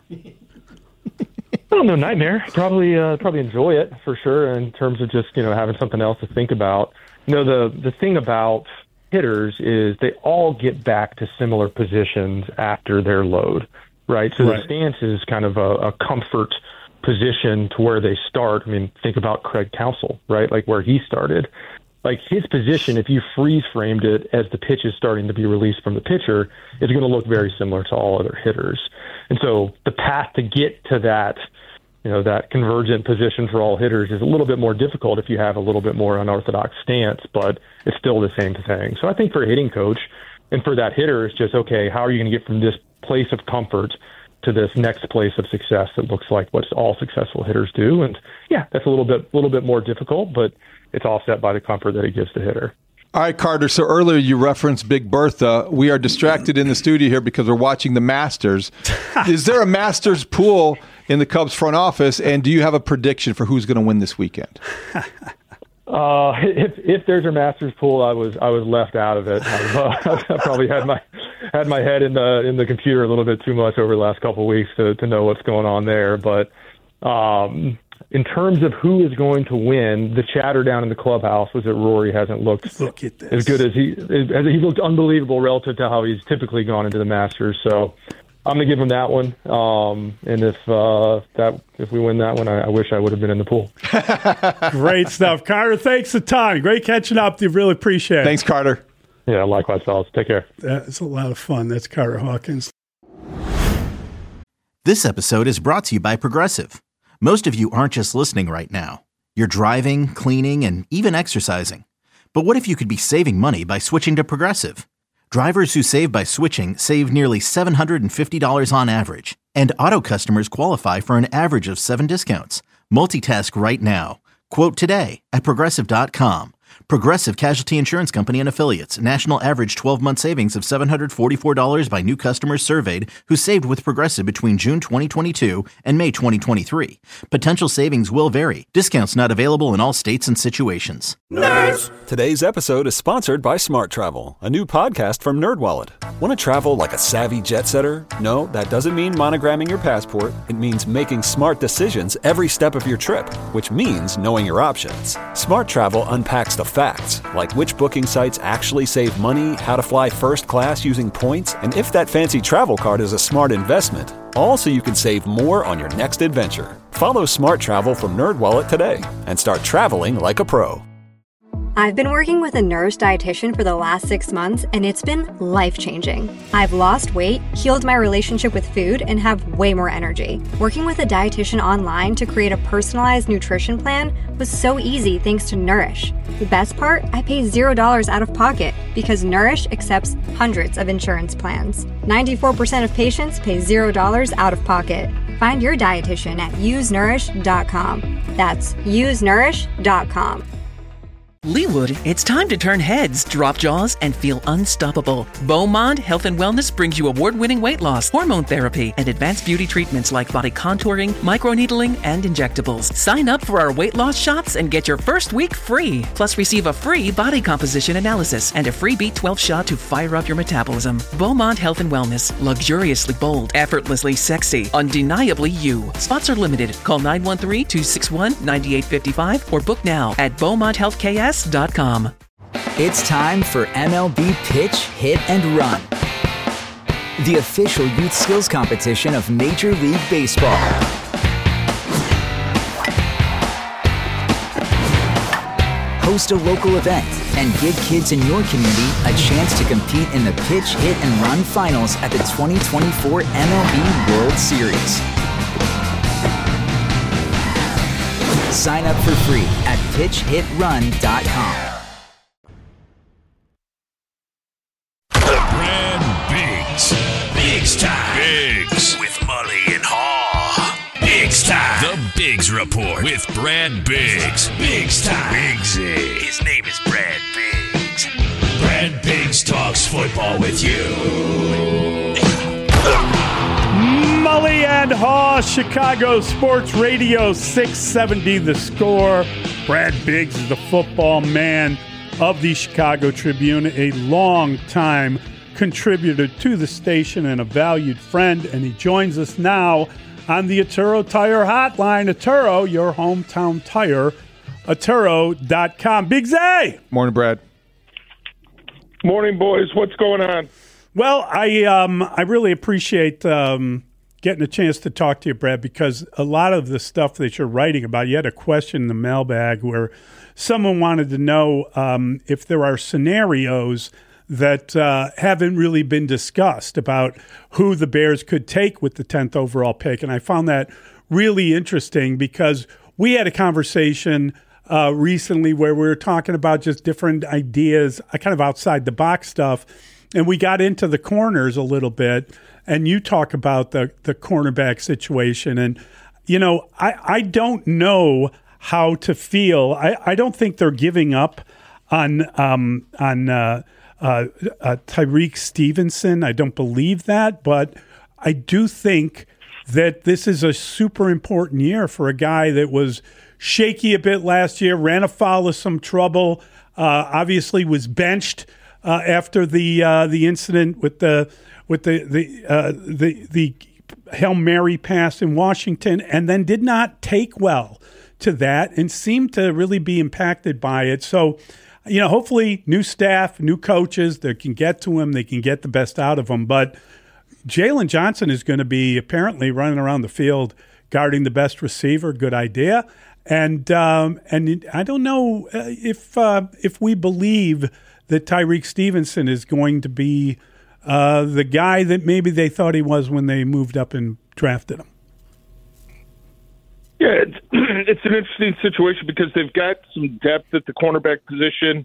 I don't know, nightmare. Probably, uh, probably enjoy it for sure. In terms of just you know having something else to think about. You know, the the thing about hitters is they all get back to similar positions after their load, right? So right. The stance is kind of a, a comfort position to where they start. I mean, think about Craig Counsell, right? Like where he started. Like his position, if you freeze framed it as the pitch is starting to be released from the pitcher, is going to look very similar to all other hitters. And so the path to get to that, you know, that convergent position for all hitters is a little bit more difficult if you have a little bit more unorthodox stance, but it's still the same thing. So I think for a hitting coach and for that hitter, it's just, okay, how are you going to get from this place of comfort to this next place of success that looks like what all successful hitters do? And yeah, that's a little bit, little bit more difficult, but it's offset by the comfort that it gives the hitter. All right, Carter. So earlier you referenced Big Bertha. We are distracted in the studio here because we're watching the Masters. Is there a Masters pool in the Cubs front office, and do you have a prediction for who's going to win this weekend? Uh, if if there's a Masters pool, I was I was left out of it. I've, uh, I probably had my had my head in the in the computer a little bit too much over the last couple of weeks to to know what's going on there. But um, in terms of who is going to win, the chatter down in the clubhouse was that Rory hasn't looked Look at this. as good as he as he looked unbelievable relative to how he's typically gone into the Masters. So I'm going to give him that one. Um, and if uh, that if we win that one, I, I wish I would have been in the pool. Great stuff. Carter, thanks a ton. Great catching up. You really appreciate it. Thanks, Carter. Yeah, likewise, fellas. Take care. That's a lot of fun. That's Carter Hawkins. This episode is brought to you by Progressive. Most of you aren't just listening right now. You're driving, cleaning, and even exercising. But what if you could be saving money by switching to Progressive? Drivers who save by switching save nearly seven hundred fifty dollars on average. And auto customers qualify for an average of seven discounts. Multitask right now. Quote today at Progressive dot com. Progressive Casualty Insurance Company and Affiliates. National average twelve-month savings of seven hundred forty-four dollars by new customers surveyed who saved with Progressive between June twenty twenty-two and May twenty twenty-three. Potential savings will vary. Discounts not available in all states and situations. Nerds! Today's episode is sponsored by Smart Travel, a new podcast from NerdWallet. Want to travel like a savvy jet setter? No, that doesn't mean monogramming your passport. It means making smart decisions every step of your trip, which means knowing your options. Smart Travel unpacks the facts, like which booking sites actually save money, how to fly first class using points, and if that fancy travel card is a smart investment. All so you can save more on your next adventure. Follow Smart Travel from NerdWallet today and start traveling like a pro. I've been working with a Nourish dietitian for the last six months, and it's been life-changing. I've lost weight, healed my relationship with food, and have way more energy. Working with a dietitian online to create a personalized nutrition plan was so easy thanks to Nourish. The best part? I pay zero dollars out of pocket because Nourish accepts hundreds of insurance plans. ninety-four percent of patients pay zero dollars out of pocket. Find your dietitian at use nourish dot com. That's use nourish dot com. Leewood, it's time to turn heads, drop jaws, and feel unstoppable. Beaumont Health and Wellness brings you award-winning weight loss, hormone therapy, and advanced beauty treatments like body contouring, microneedling, and injectables. Sign up for our weight loss shots and get your first week free. Plus, receive a free body composition analysis and a free B twelve shot to fire up your metabolism. Beaumont Health and Wellness, luxuriously bold, effortlessly sexy, undeniably you. Spots are limited. Call nine one three, two six one, nine eight five five or book now at beaumont health k s dot com. It's time for M L B Pitch, Hit, and Run, the official youth skills competition of Major League Baseball. Host a local event and give kids in your community a chance to compete in the Pitch, Hit, and Run finals at the twenty twenty-four M L B World Series. Sign up for free at pitch hit run dot com. Brad Biggs. Biggs time. Biggs. With Mully and Haw. Biggs time. The Biggs Report with Brad Biggs. Biggs time. Biggsy. His name is Brad Biggs. Brad Biggs talks football with you. Mully and Haw, Chicago Sports Radio, six seventy The Score. Brad Biggs is the football man of the Chicago Tribune, a long-time contributor to the station and a valued friend, and he joins us now on the Atturo Tire Hotline. Atturo, your hometown tire, atturo dot com. Biggs A! Morning, Brad. Morning, boys. What's going on? Well, I um, I really appreciate um, getting a chance to talk to you, Brad, because a lot of the stuff that you're writing about, you had a question in the mailbag where someone wanted to know um, if there are scenarios that uh, haven't really been discussed about who the Bears could take with the tenth overall pick. And I found that really interesting because we had a conversation uh, recently where we were talking about just different ideas, uh, kind of outside the box stuff. And we got into the corners a little bit, and you talk about the, the cornerback situation. And, you know, I, I don't know how to feel. I, I don't think they're giving up on um, on uh, uh, uh, Tyrique Stevenson. I don't believe that, but I do think that this is a super important year for a guy that was shaky a bit last year, ran afoul of some trouble, uh, obviously was benched Uh, after the uh, the incident with the with the the, uh, the the Hail Mary pass in Washington, and then did not take well to that and seemed to really be impacted by it. So, you know, hopefully new staff, new coaches that can get to him, they can get the best out of him. But Jalen Johnson is going to be apparently running around the field guarding the best receiver. Good idea. And um, and I don't know if uh, if we believe that Tyrique Stevenson is going to be uh, the guy that maybe they thought he was when they moved up in drafted him. Yeah, it's, it's an interesting situation because they've got some depth at the cornerback position,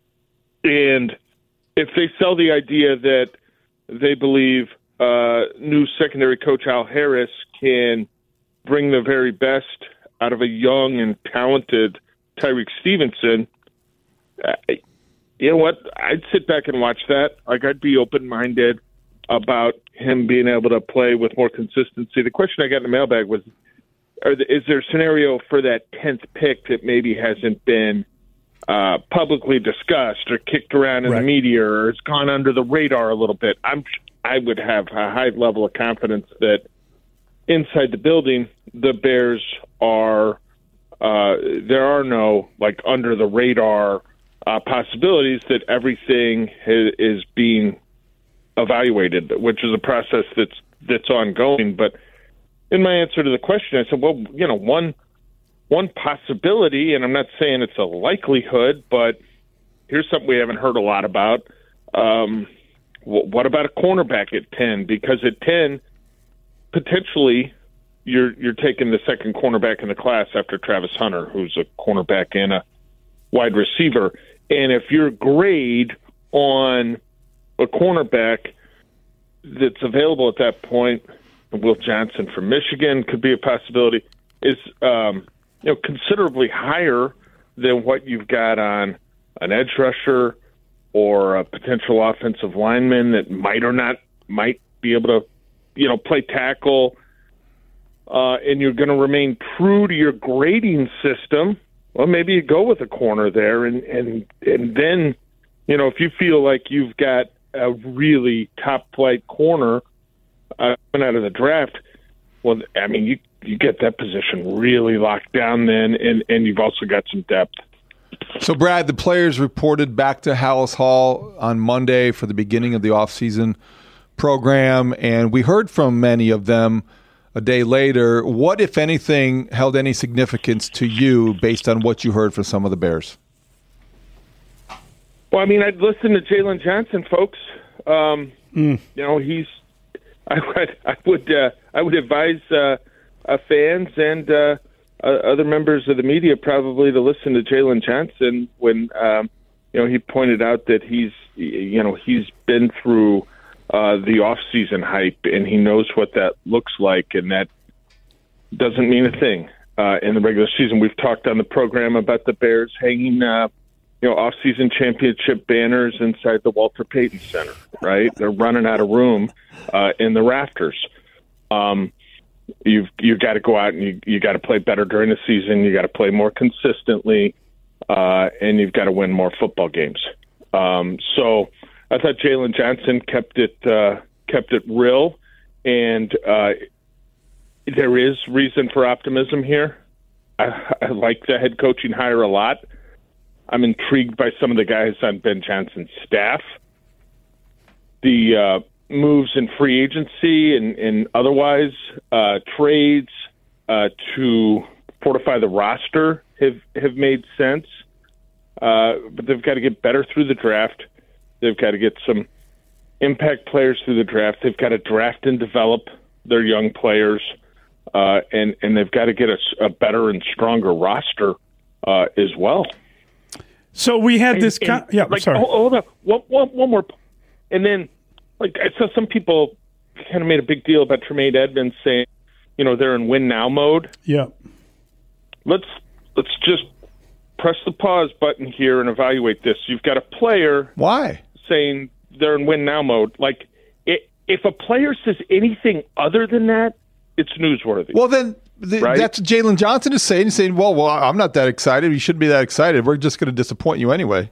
and if they sell the idea that they believe uh, new secondary coach Al Harris can bring the very best out of a young and talented Tyreek Stevenson, uh, you know what? I'd sit back and watch that. Like, I'd be open-minded about him being able to play with more consistency. The question I got in the mailbag was, are the, is there a scenario for that tenth pick that maybe hasn't been uh, publicly discussed or kicked around in right. the media or has gone under the radar a little bit? I'm, I would have a high level of confidence that inside the building, the Bears are uh, there are no like under the radar uh, possibilities, that everything ha- is being evaluated, which is a process that's that's ongoing. But in my answer to the question, I said, well, you know, one one possibility, and I'm not saying it's a likelihood, but here's something we haven't heard a lot about. Um, wh- what about a cornerback at ten? Because at ten, potentially, you're you're taking the second cornerback in the class after Travis Hunter, who's a cornerback and a wide receiver. And if your grade on a cornerback that's available at that point, Will Johnson from Michigan could be a possibility, is um, you know considerably higher than what you've got on an edge rusher or a potential offensive lineman that might or not might be able to you know play tackle, uh, and you're going to remain true to your grading system. Well, maybe you go with a corner there, and and and then you know if you feel like you've got a really top flight corner Uh, coming out of the draft, well, I mean, you you get that position really locked down then, and, and you've also got some depth. So, Brad, the players reported back to Halas Hall on Monday for the beginning of the offseason program, and we heard from many of them a day later. What, if anything, held any significance to you based on what you heard from some of the Bears? Well, I mean, I'd listen to Jalen Johnson, folks. Um, mm. You know, he's I would I would uh, I would advise uh, uh, fans and uh, uh, other members of the media probably to listen to Jalen Johnson when um, you know he pointed out that he's you know he's been through uh, the off-season hype and he knows what that looks like, and that doesn't mean a thing uh, in the regular season. We've talked on the program about the Bears hanging uh, you know off-season championship banners inside the Walter Payton Center. Right, they're running out of room uh, in the rafters. Um, you've you got to go out and you you got to play better during the season. You got to play more consistently, uh, and you've got to win more football games. Um, so I thought Jalen Johnson kept it uh, kept it real, and uh, there is reason for optimism here. I, I like the head coaching hire a lot. I'm intrigued by some of the guys on Ben Johnson's staff. The uh, moves in free agency and, and otherwise uh, trades uh, to fortify the roster have, have made sense. Uh, but they've got to get better through the draft. They've got to get some impact players through the draft. They've got to draft and develop their young players. Uh, and, and they've got to get a, a better and stronger roster uh, as well. So we had and, this. and, Con- yeah, like, sorry. Hold on. One, one, one more. And then, like, I saw some people kind of made a big deal about Tremaine Edmonds saying, you know, they're in win now mode. Yeah. Let's let's just press the pause button here and evaluate this. You've got a player. Why? Saying they're in win now mode. Like, it, if a player says anything other than that, it's newsworthy. Well, then the, right? that's what Jalen Johnson is saying. He's saying, well, well, I'm not that excited. You shouldn't be that excited. We're just going to disappoint you anyway.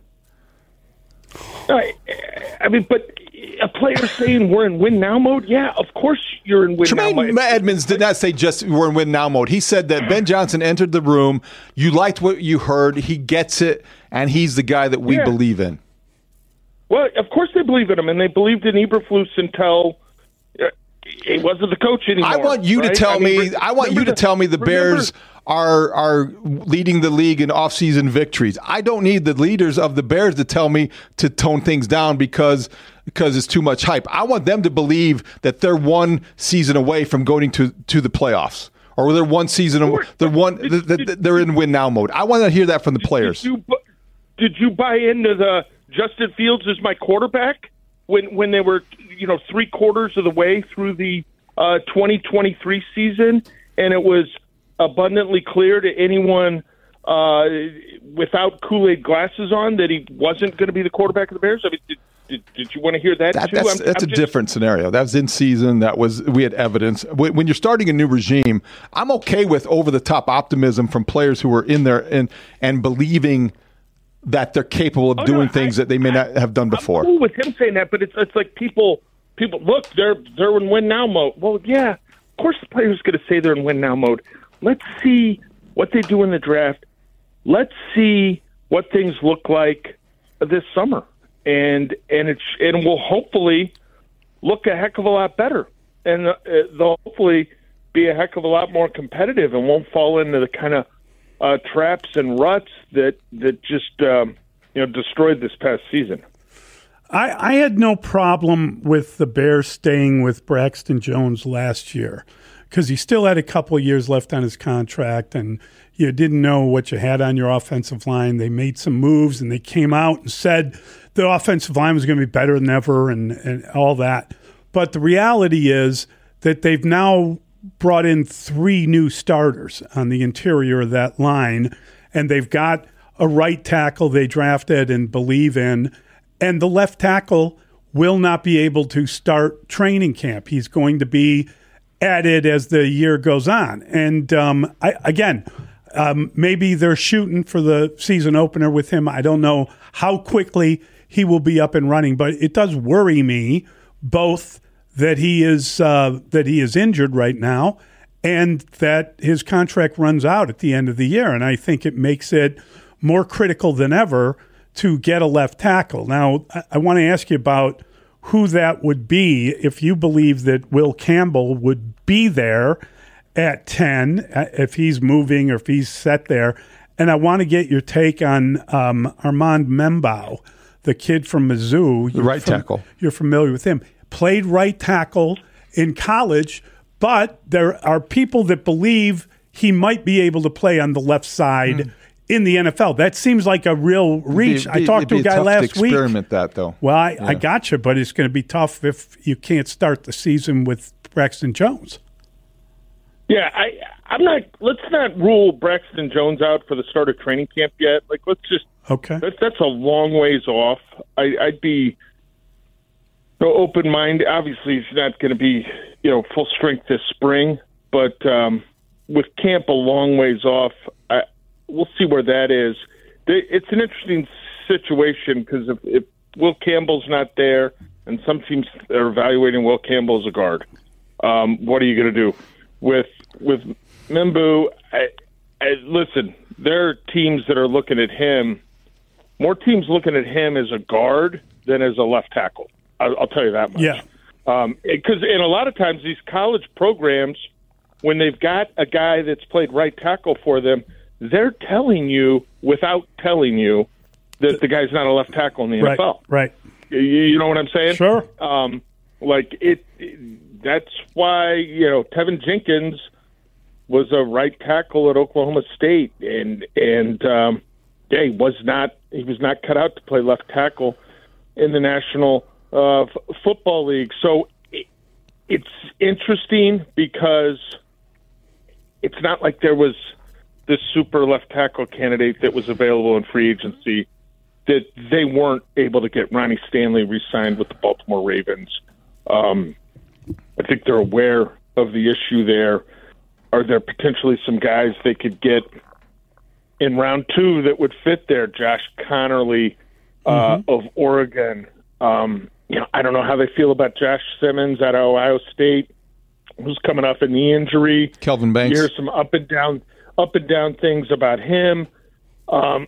I, I mean, but a player saying we're in win now mode, yeah, of course you're in win Tremaine now mode. Edmonds did not say just we're in win now mode. He said that Ben Johnson entered the room. You liked what you heard. He gets it, and he's the guy that we yeah. believe in. Well, of course they believe in him, and they believed in Eberflus until uh, he wasn't the coach anymore. I want you right? to tell I mean, me. re- I want you to the, tell me the remember, Bears are are leading the league in offseason victories. I don't need the leaders of the Bears to tell me to tone things down because because it's too much hype. I want them to believe that they're one season away from going to, to the playoffs, or they're one season away, they're one they're in win now mode. I want to hear that from the players. Did you, did you buy into the Justin Fields is my quarterback when when they were, you know, three quarters of the way through the uh, twenty twenty-three season, and it was abundantly clear to anyone uh, without Kool-Aid glasses on that he wasn't going to be the quarterback of the Bears? I mean, did, did, did you want to hear that, that too? That's, I'm, that's I'm a just, different scenario. That was in season. That was we had evidence. When, when you're starting a new regime, I'm okay with over-the-top optimism from players who are in there and and believing that they're capable of oh, doing no, things I, that they may not have done before. I'm cool with him saying that, but it's it's like people people look, they're they're in win now mode. Well, yeah, of course the player's going to say they're in win now mode. Let's see what they do in the draft. Let's see what things look like this summer, and and it's and will hopefully look a heck of a lot better, and uh, they'll hopefully be a heck of a lot more competitive and won't fall into the kind of uh, traps and ruts that that just um, you know destroyed this past season. I, I had no problem with the Bears staying with Braxton Jones last year because he still had a couple of years left on his contract, and you didn't know what you had on your offensive line. They made some moves, and they came out and said the offensive line was going to be better than ever and, and all that. But the reality is that they've now brought in three new starters on the interior of that line, and they've got a right tackle they drafted and believe in, and the left tackle will not be able to start training camp. He's going to be added as the year goes on. And um, I, again, um, maybe they're shooting for the season opener with him. I don't know how quickly he will be up and running, but it does worry me both that he is uh, that he is injured right now and that his contract runs out at the end of the year. And I think it makes it more critical than ever to get a left tackle. Now, I, I want to ask you about who that would be if you believe that Will Campbell would be there at ten, if he's moving or if he's set there. And I want to get your take on um, Armand Membao, the kid from Mizzou. The right fam- tackle. You're familiar with him. Played right tackle in college, but there are people that believe he might be able to play on the left side mm. in the N F L. That seems like a real reach. It'd be, I talked to a guy tough last to week. Experiment that though. Well, I, yeah. I got you, but it's going to be tough if you can't start the season with Braxton Jones. Yeah, I, I'm not. Let's not rule Braxton Jones out for the start of training camp yet. Like, let's just. Okay. That's that's a long ways off. I, I'd be no open mind. Obviously, he's not going to be you know full strength this spring, but um, with camp a long ways off, I, we'll see where that is. They, it's an interesting situation because if, if Will Campbell's not there, and some teams are evaluating Will Campbell as a guard, um, what are you going to do with with Membao? I, I, listen, there are teams that are looking at him. More teams looking at him as a guard than as a left tackle. I'll, I'll tell you that much. Yeah. Um, because and a lot of times these college programs, when they've got a guy that's played right tackle for them, they're telling you without telling you that the guy's not a left tackle in the right, N F L. Right. You, you know what I'm saying? Sure. Um, like it, it. That's why you know Tevin Jenkins was a right tackle at Oklahoma State, and and um, yeah, he was not he was not cut out to play left tackle in the National uh, F- Football League. So it, it's interesting because it's not like there was this super left tackle candidate that was available in free agency that they weren't able to get Ronnie Stanley re-signed with the Baltimore Ravens. Um, I think they're aware of the issue there. Are there potentially some guys they could get in round two that would fit there? Josh Connerly uh, mm-hmm. of Oregon. Um, you know, I don't know how they feel about Josh Simmons out of Ohio State, who's coming off a knee injury. Kelvin Banks. You hear some up and down, up and down things about him. Um,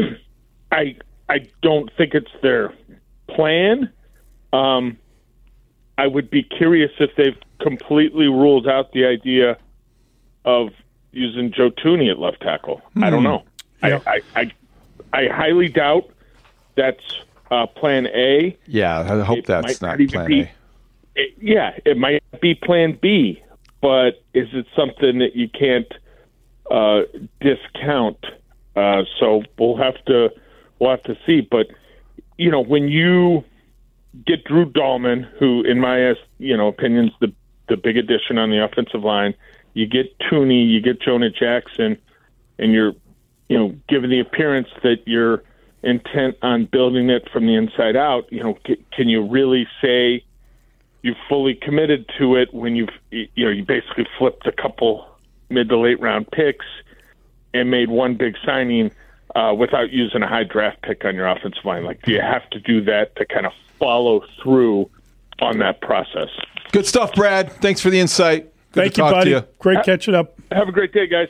I I don't think it's their plan. Um, I would be curious if they've completely ruled out the idea of using Joe Thuney at left tackle. Hmm. I don't know. Yeah. I, I, I I highly doubt that's uh, Plan A. Yeah, I hope It that's might not not even Plan be- A. It- yeah, it might be Plan B, but is it something that you can't uh, discount? Uh, so we'll have to we'll have to see. But you know, when you get Drew Dahlman, who, in my you know opinion, is the the big addition on the offensive line, you get Tooney, you get Jonah Jackson, and you're you know given the appearance that you're intent on building it from the inside out. You know, c- can you really say you fully committed to it when you've you know you basically flipped a couple mid to late round picks and made one big signing uh, without using a high draft pick on your offensive line? Like, do you have to do that to kind of follow through on that process? Good stuff, Brad. Thanks for the insight. Good Thank to you, talk buddy. to you. Great catching up. Have a great day, guys.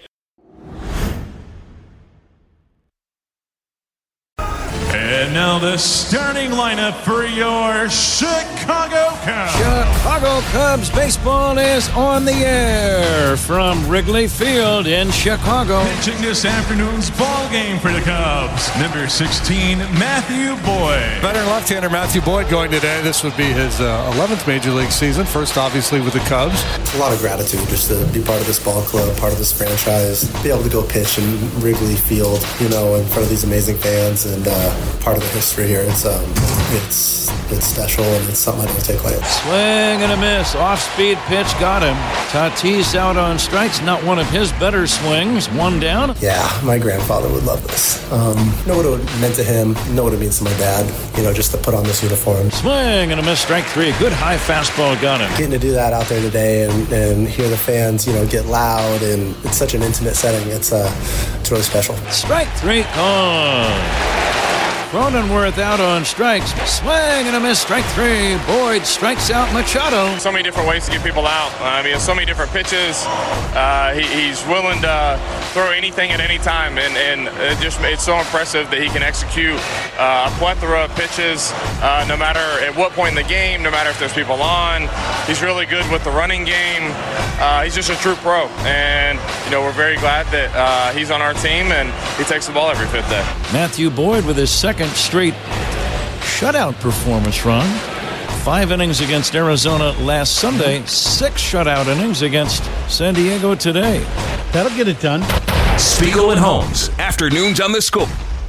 And now the starting lineup for your Chicago Cubs. Chicago Cubs baseball is on the air from Wrigley Field in Chicago. Pitching this afternoon's ball game for the Cubs, number sixteen, Matthew Boyd. Veteran left-hander Matthew Boyd going today. This would be his uh, eleventh Major League season. First, obviously, with the Cubs. A lot of gratitude just to be part of this ball club, part of this franchise, be able to go pitch in Wrigley Field, you know, in front of these amazing fans, and uh, part of the history here. It's um, it's it's special, and it's something I don't take lightly. Swing and a miss. Off-speed pitch got him. Tatis out on strikes. Not one of his better swings. One down. Yeah, my grandfather would love this. Um, know what it meant to him. Know what it means to my dad. You know, just to put on this uniform. Swing and a miss. Strike three. Good high fastball got him. Getting to do that out there today and, and hear the fans, you know, get loud, and it's such an intimate setting. It's uh, it's really special. Strike three. Gone. Cronenworth out on strikes. Swing and a miss. Strike three. Boyd strikes out Machado. So many different ways to get people out. I mean, so many different pitches. Uh, he, he's willing to throw anything at any time, and, and it just it's so impressive that he can execute uh, a plethora of pitches, uh, no matter at what point in the game, no matter if there's people on. He's really good with the running game. Uh, he's just a true pro, and you know we're very glad that uh, he's on our team and he takes the ball every fifth day. Matthew Boyd with his second straight shutout performance run. Five innings against Arizona last Sunday. Six shutout innings against San Diego today. That'll get it done. Spiegel and Holmes, afternoons on the Score.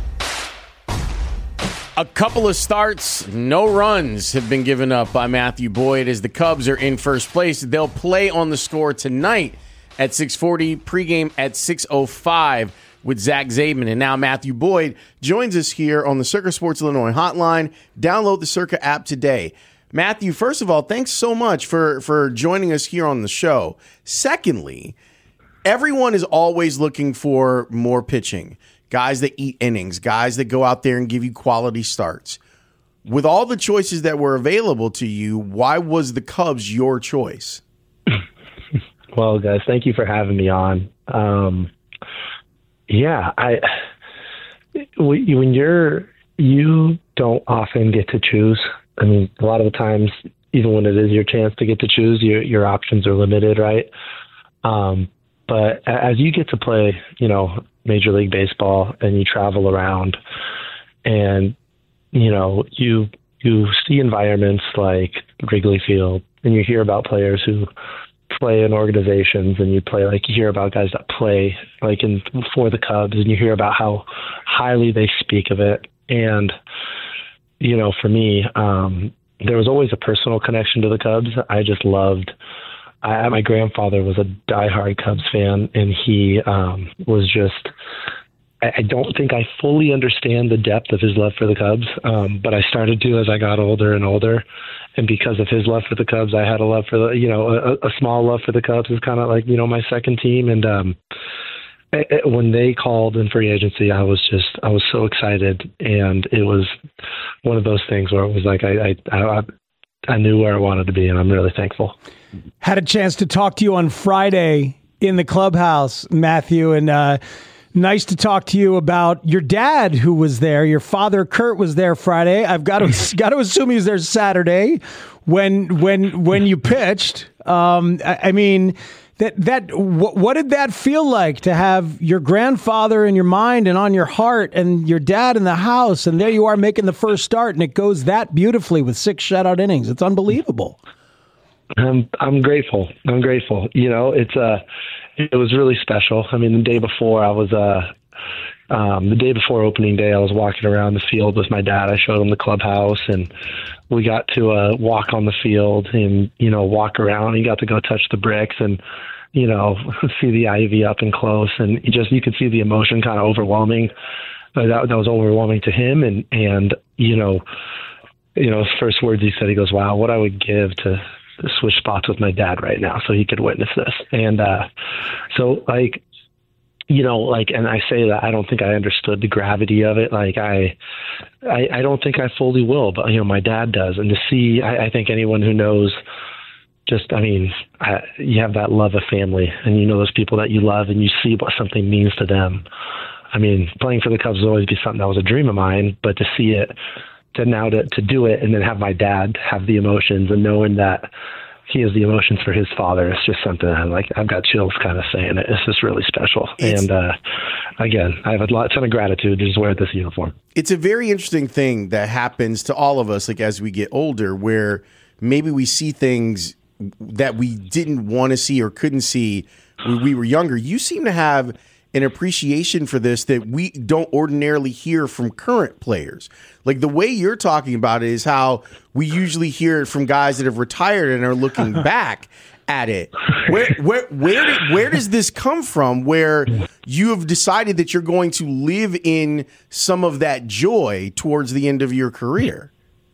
A couple of starts, no runs have been given up by Matthew Boyd as the Cubs are in first place. They'll play on the Score tonight at six forty, pregame at six oh five with Zach Zaidman. And now Matthew Boyd joins us here on the Circa Sports Illinois hotline. Download the Circa app today. Matthew, first of all, thanks so much for, for joining us here on the show. Secondly, everyone is always looking for more pitching. Guys that eat innings, guys that go out there and give you quality starts. With all the choices that were available to you, why was the Cubs your choice? Well, guys, thank you for having me on. Um, yeah, I when you're you don't often get to choose. I mean, a lot of the times, even when it is your chance to get to choose, your your options are limited, right? Um, but as you get to play, you know, Major League Baseball, and you travel around, and you know, you you see environments like Wrigley Field, and you hear about players who play in organizations, and you play like you hear about guys that play like in for the Cubs, and you hear about how highly they speak of it. And you know, for me, um, there was always a personal connection to the Cubs. I just loved. I, my grandfather was a diehard Cubs fan, and he um, was just. I, I don't think I fully understand the depth of his love for the Cubs, um, but I started to as I got older and older. And because of his love for the Cubs, I had a love for the, you know, a, a small love for the Cubs is kind of like, you know, my second team. And um, it, it, when they called in free agency, I was just, I was so excited. And it was one of those things where it was like, I, I, I, I knew where I wanted to be, and I'm really thankful. Had a chance to talk to you on Friday in the clubhouse, Matthew, and uh, nice to talk to you about your dad who was there. Your father, Kurt, was there Friday. I've got to got to assume he was there Saturday when when when you pitched. Um, I, I mean, That that what, what did that feel like to have your grandfather in your mind and on your heart, and your dad in the house, and there you are making the first start, and it goes that beautifully with six shutout innings? It's unbelievable. I'm I'm grateful. I'm grateful. You know, it's uh, it was really special. I mean, the day before I was uh, um, the day before opening day, I was walking around the field with my dad. I showed him the clubhouse, and we got to uh, walk on the field and, you know, walk around. He got to go touch the bricks and, you know, see the ivy up and close. And you just, you could see the emotion kind of overwhelming. Uh, that, that was overwhelming to him. And, and, you know, you know, his first words he said, he goes, wow, what I would give to, to switch spots with my dad right now so he could witness this. And uh, so, like, you know, like, and I say that I don't think I understood the gravity of it. Like, I, I, I don't think I fully will, but, you know, my dad does. And to see, I, I think anyone who knows, just, I mean, I, you have that love of family, and you know those people that you love, and you see what something means to them. I mean, playing for the Cubs will always be something that was a dream of mine, but to see it, to now to, to do it, and then have my dad have the emotions, and knowing that he has the emotions for his father, it's just something I'm like, I've got chills kind of saying it. It's just really special. It's, and uh, again, I have a lot, ton of gratitude to just wear this uniform. It's a very interesting thing that happens to all of us, like as we get older, where maybe we see things that we didn't want to see or couldn't see when we were younger. You seem to have an appreciation for this that we don't ordinarily hear from current players. Like the way you're talking about it is how we usually hear it from guys that have retired and are looking back at it. Where where where did, where does this come from, where you have decided that you're going to live in some of that joy towards the end of your career?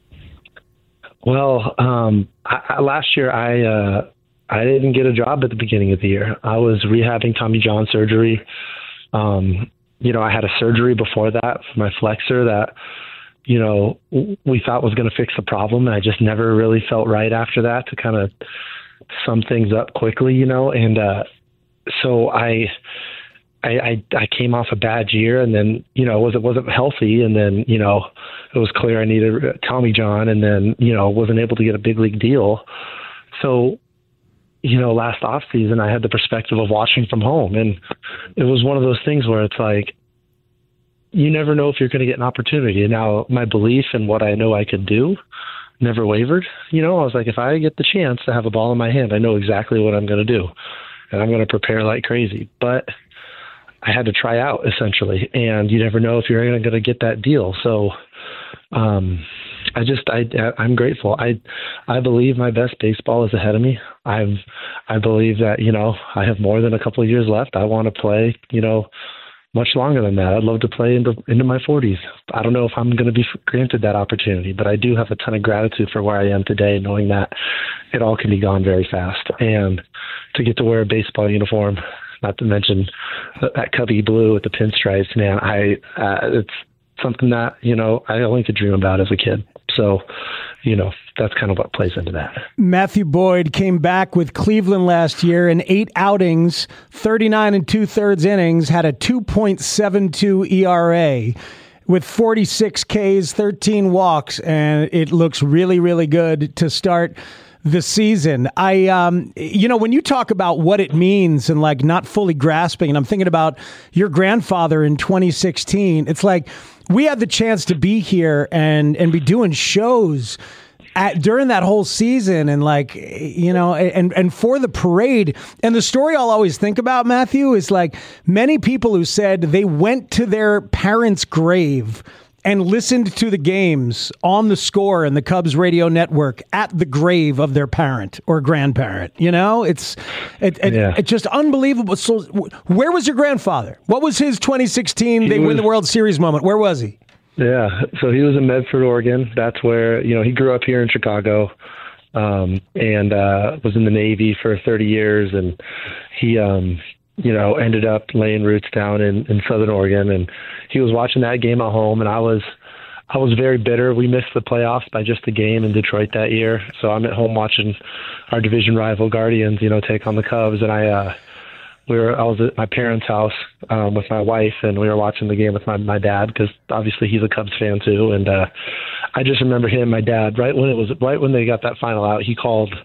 Well, um, I, I, last year I uh, I didn't get a job at the beginning of the year. I was rehabbing Tommy John surgery. Um, you know, I had a surgery before that for my flexor that, you know, we thought was going to fix the problem. And I just never really felt right after that to kind of sum things up quickly, you know. And uh, so I, I, I, I came off a bad year, and then, you know, it was, it wasn't healthy. And then, you know, it was clear I needed Tommy John, and then, you know, wasn't able to get a big league deal. So, you know, last off season, I had the perspective of watching from home, and it was one of those things where it's like, you never know if you're going to get an opportunity. And now my belief in what I know I could do never wavered. You know, I was like, if I get the chance to have a ball in my hand, I know exactly what I'm going to do, and I'm going to prepare like crazy. But I had to try out, essentially, and you never know if you're going to get that deal. So, um, I just, I, I'm grateful. I, I believe my best baseball is ahead of me. I've, I believe that, you know, I have more than a couple of years left. I want to play, you know, much longer than that. I'd love to play into, into my forties. I don't know if I'm going to be granted that opportunity, but I do have a ton of gratitude for where I am today, knowing that it all can be gone very fast. And to get to wear a baseball uniform, not to mention that Cubby blue with the pinstripes, man, I, uh, it's something that, you know, I only could dream about as a kid. So, you know, that's kind of what plays into that. Matthew Boyd came back with Cleveland last year in eight outings, thirty-nine and two-thirds innings, had a two point seven two E R A with forty-six Ks, thirteen walks, and it looks really, really good to start the season. I, um, you know, when you talk about what it means and like not fully grasping, and I'm thinking about your grandfather in twenty sixteen, it's like we had the chance to be here and, and be doing shows at, during that whole season, and like, you know, and, and for the parade. And the story I'll always think about, Matthew, is like many people who said they went to their parents' grave and listened to the games on the Score and the Cubs radio network at the grave of their parent or grandparent. You know, it's it, it, yeah. it's just unbelievable. So where was your grandfather? What was his twenty sixteen, he they was, win the World Series moment? Where was he? Yeah, so he was in Medford, Oregon. That's where, you know, he grew up here in Chicago, um, and uh, was in the Navy for thirty years. And he, um, you know, ended up laying roots down in, in Southern Oregon, and he was watching that game at home, and I was, I was very bitter. We missed the playoffs by just a game in Detroit that year. So I'm at home watching our division rival Guardians, you know, take on the Cubs. And I, uh, we were, I was at my parents' house, um, with my wife, and we were watching the game with my, my dad, because obviously he's a Cubs fan too. And, uh, I just remember him, my dad, right when it was, right when they got that final out, he called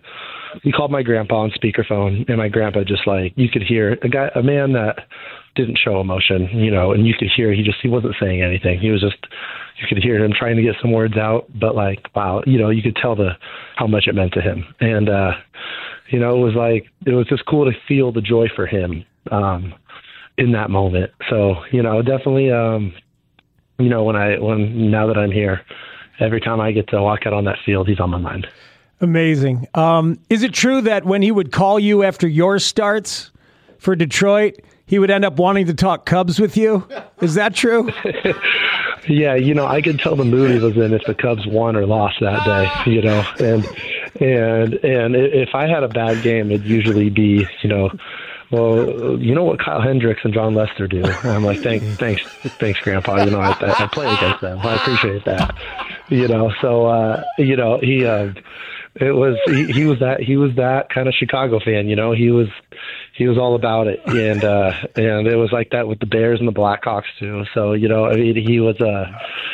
we called my grandpa on speakerphone, and my grandpa just like, you could hear a guy, a man that didn't show emotion, you know, and you could hear he just, he wasn't saying anything. He was just, you could hear him trying to get some words out, but like, wow, you know, you could tell the, how much it meant to him. And, uh, you know, it was like, it was just cool to feel the joy for him, um, in that moment. So, you know, definitely, um, you know, when I, when, now that I'm here, every time I get to walk out on that field, he's on my mind. Amazing. Um, is it true that when he would call you after your starts for Detroit, he would end up wanting to talk Cubs with you? Is that true? Yeah, you know, I could tell the mood he was in if the Cubs won or lost that day, you know. And and and if I had a bad game, it'd usually be, you know, well, you know what Kyle Hendricks and John Lester do. And I'm like, thanks, thanks, thanks, Grandpa. You know, I, I play against them. I appreciate that. You know, so uh, you know, he uh, it was he, he was that he was that kind of Chicago fan. You know, he was he was all about it, and uh, and it was like that with the Bears and the Blackhawks too. So you know, I mean, he was. Uh,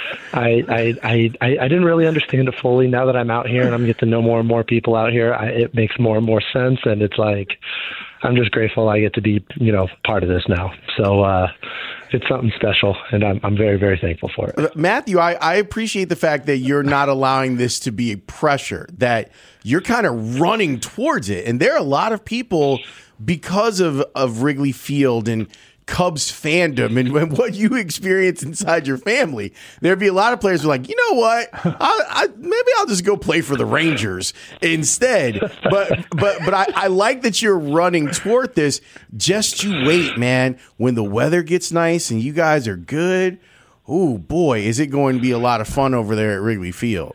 I, I I I I didn't really understand it fully. Now that I'm out here and I'm getting to know more and more people out here, I, it makes more and more sense, and it's like. I'm just grateful I get to be, you know, part of this now. So uh, it's something special, and I'm, I'm very, very thankful for it. Matthew, I, I appreciate the fact that you're not allowing this to be a pressure, that you're kind of running towards it. And there are a lot of people, because of, of Wrigley Field and Cubs fandom and what you experience inside your family, there'd be a lot of players who are like, you know what, I, I, maybe I'll just go play for the Rangers instead. But but but I, I like that you're running toward this. Just you wait, man. When the weather gets nice and you guys are good, oh boy, is it going to be a lot of fun over there at Wrigley Field.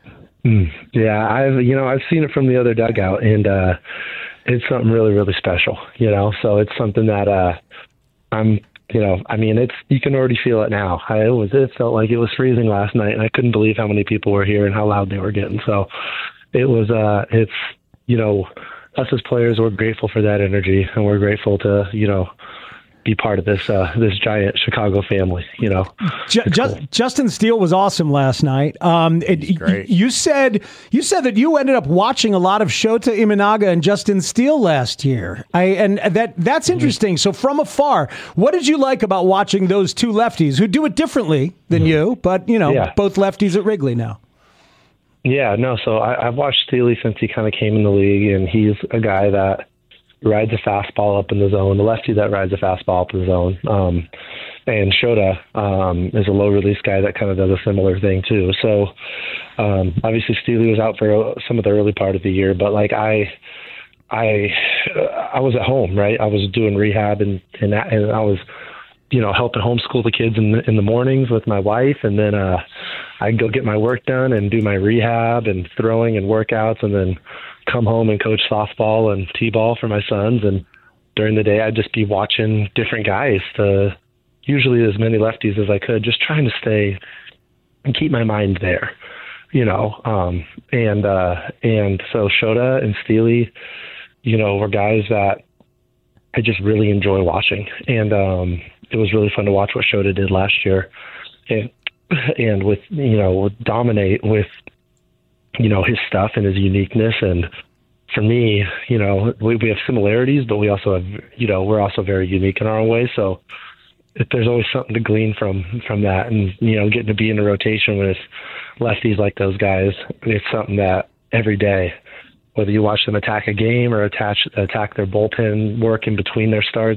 Mm, yeah, I've you know I've seen it from the other dugout, and uh, it's something really really special. You know, so it's something that. Uh, I'm, you know, I mean, it's, you can already feel it now. I, it was, it felt like it was freezing last night, and I couldn't believe how many people were here and how loud they were getting. So it was, uh, it's, you know, us as players, we're grateful for that energy, and we're grateful to, you know, be part of this uh, this giant Chicago family, you know. Ju- Just, cool. Justin Steele was awesome last night. Um, it, great. You said you said that you ended up watching a lot of Shota Imanaga and Justin Steele last year. I and that that's interesting. So from afar, what did you like about watching those two lefties who do it differently than mm-hmm. you, but you know, yeah. both lefties at Wrigley now? Yeah, no. So I, I've watched Steely since he kind of came in the league, and he's a guy that rides a fastball up in the zone, the lefty that rides a fastball up in the zone. Um, and Shota um, is a low release guy that kind of does a similar thing too. So um, obviously Steely was out for some of the early part of the year, but like I, I, I was at home, right? I was doing rehab and, and, and I was, you know, helping homeschool the kids in the, in the mornings with my wife. And then uh, I'd go get my work done and do my rehab and throwing and workouts, and then come home and coach softball and t-ball for my sons. And during the day, I'd just be watching different guys, to usually as many lefties as I could, just trying to stay and keep my mind there, you know. Um, and uh, and so Shota and Steely, you know, were guys that I just really enjoy watching. And um, it was really fun to watch what Shota did last year, and and with, you know, dominate with, you know, his stuff and his uniqueness. And for me, you know, we, we have similarities, but we also have, you know, we're also very unique in our own way. So if there's always something to glean from, from that. And, you know, getting to be in a rotation with lefties like those guys, it's something that every day, whether you watch them attack a game or attach, attack their bullpen work in between their starts,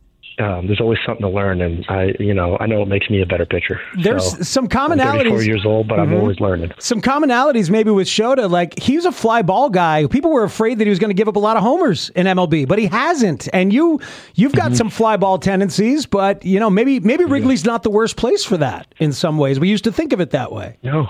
Um, there's always something to learn, and I, you know, I know it makes me a better pitcher. There's so, some commonalities. I'm thirty-four years old, but mm-hmm. I'm always learning. Some commonalities maybe with Shota. Like, he was a fly ball guy. People were afraid that he was going to give up a lot of homers in M L B, but he hasn't. And you, you've got mm-hmm. some fly ball tendencies, but you know, maybe maybe Wrigley's not the worst place for that in some ways. We used to think of it that way. No.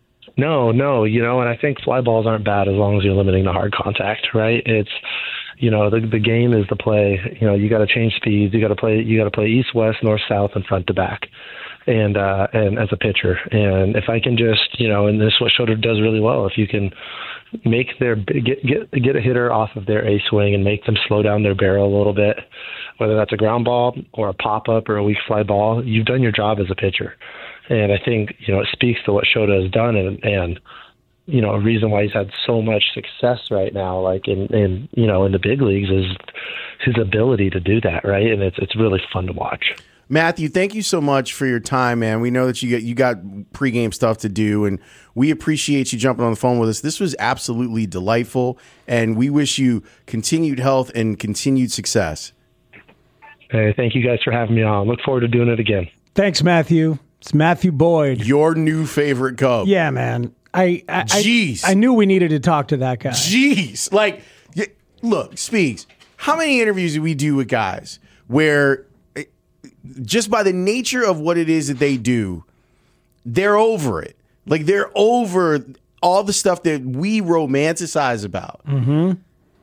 No, no, you know, and I think fly balls aren't bad as long as you're limiting the hard contact, right? It's, you know, the the game is the play. You know, you got to change speeds. You got to play. You got to play east, west, north, south, and front to back, and uh, and as a pitcher. And if I can just, you know, and this is what Shota does really well. If you can make their get get get a hitter off of their A swing and make them slow down their barrel a little bit, whether that's a ground ball or a pop up or a weak fly ball, you've done your job as a pitcher. And I think, you know, it speaks to what Shota has done, and, and you know, a reason why he's had so much success right now, like in, in you know, in the big leagues, is his ability to do that, right? And it's it's really fun to watch. Matthew, thank you so much for your time, man. We know that you got you got pregame stuff to do, and we appreciate you jumping on the phone with us. This was absolutely delightful, and we wish you continued health and continued success. Hey, thank you guys for having me on. Look forward to doing it again. Thanks, Matthew. It's Matthew Boyd. Your new favorite Cub. Yeah, man. I, I, Jeez. I, I knew we needed to talk to that guy. Jeez. Like, y- look, Speaks, how many interviews do we do with guys where eh, just by the nature of what it is that they do, they're over it. Like, they're over all the stuff that we romanticize about. Mm-hmm.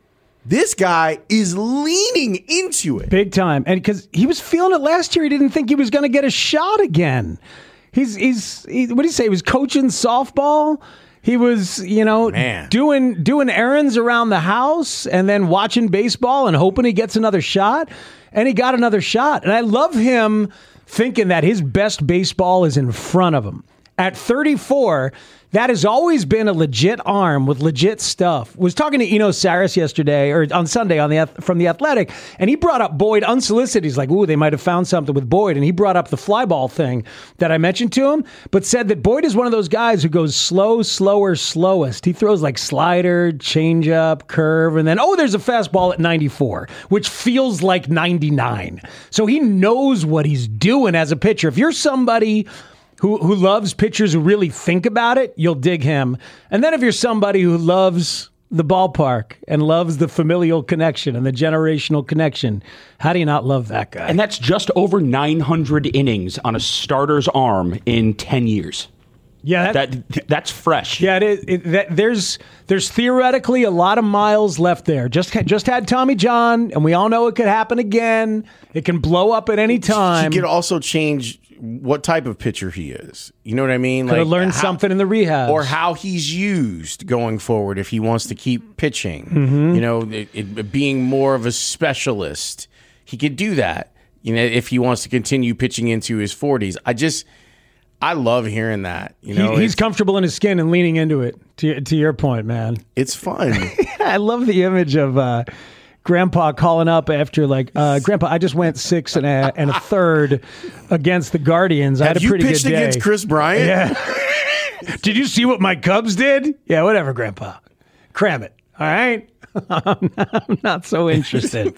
This guy is leaning into it. Big time. And because he was feeling it last year, he didn't think he was going to get a shot again. He's, he's, he, what did he say? He was coaching softball. He was, you know, Man. doing doing errands around the house and then watching baseball and hoping he gets another shot. And he got another shot. And I love him thinking that his best baseball is in front of him. At thirty-four, that has always been a legit arm with legit stuff. Was talking to Eno Saris yesterday, or on Sunday on the from The Athletic, and he brought up Boyd unsolicited. He's like, ooh, they might have found something with Boyd. And he brought up the fly ball thing that I mentioned to him, but said that Boyd is one of those guys who goes slow, slower, slowest. He throws like slider, changeup, curve, and then, oh, there's a fastball at ninety-four, which feels like ninety-nine. So he knows what he's doing as a pitcher. If you're somebody Who who loves pitchers who really think about it, you'll dig him. And then if you're somebody who loves the ballpark and loves the familial connection and the generational connection, how do you not love that guy? And that's just over nine hundred innings on a starter's arm in ten years. Yeah, that, that that's fresh. Yeah, it is. It, that, there's there's theoretically a lot of miles left there. Just just had Tommy John, and we all know it could happen again. It can blow up at any time. He could also change what type of pitcher he is. You know what I mean? Could have learned how, something in the rehab. Or how he's used going forward if he wants to keep pitching. Mhm. You know, it, it, being more of a specialist. He could do that, you know, if he wants to continue pitching into his forties. I just, I love hearing that. You know, he, he's comfortable in his skin and leaning into it, to, to your point, man. It's fun. I love the image of uh, Grandpa calling up after, like, uh, Grandpa, I just went six and a, and a third against the Guardians. I Have had a you pretty pitched good day. against Chris Bryant? Yeah. Did you see what my Cubs did? Yeah, whatever, Grandpa. Cram it. All right? I'm not, I'm not so interested.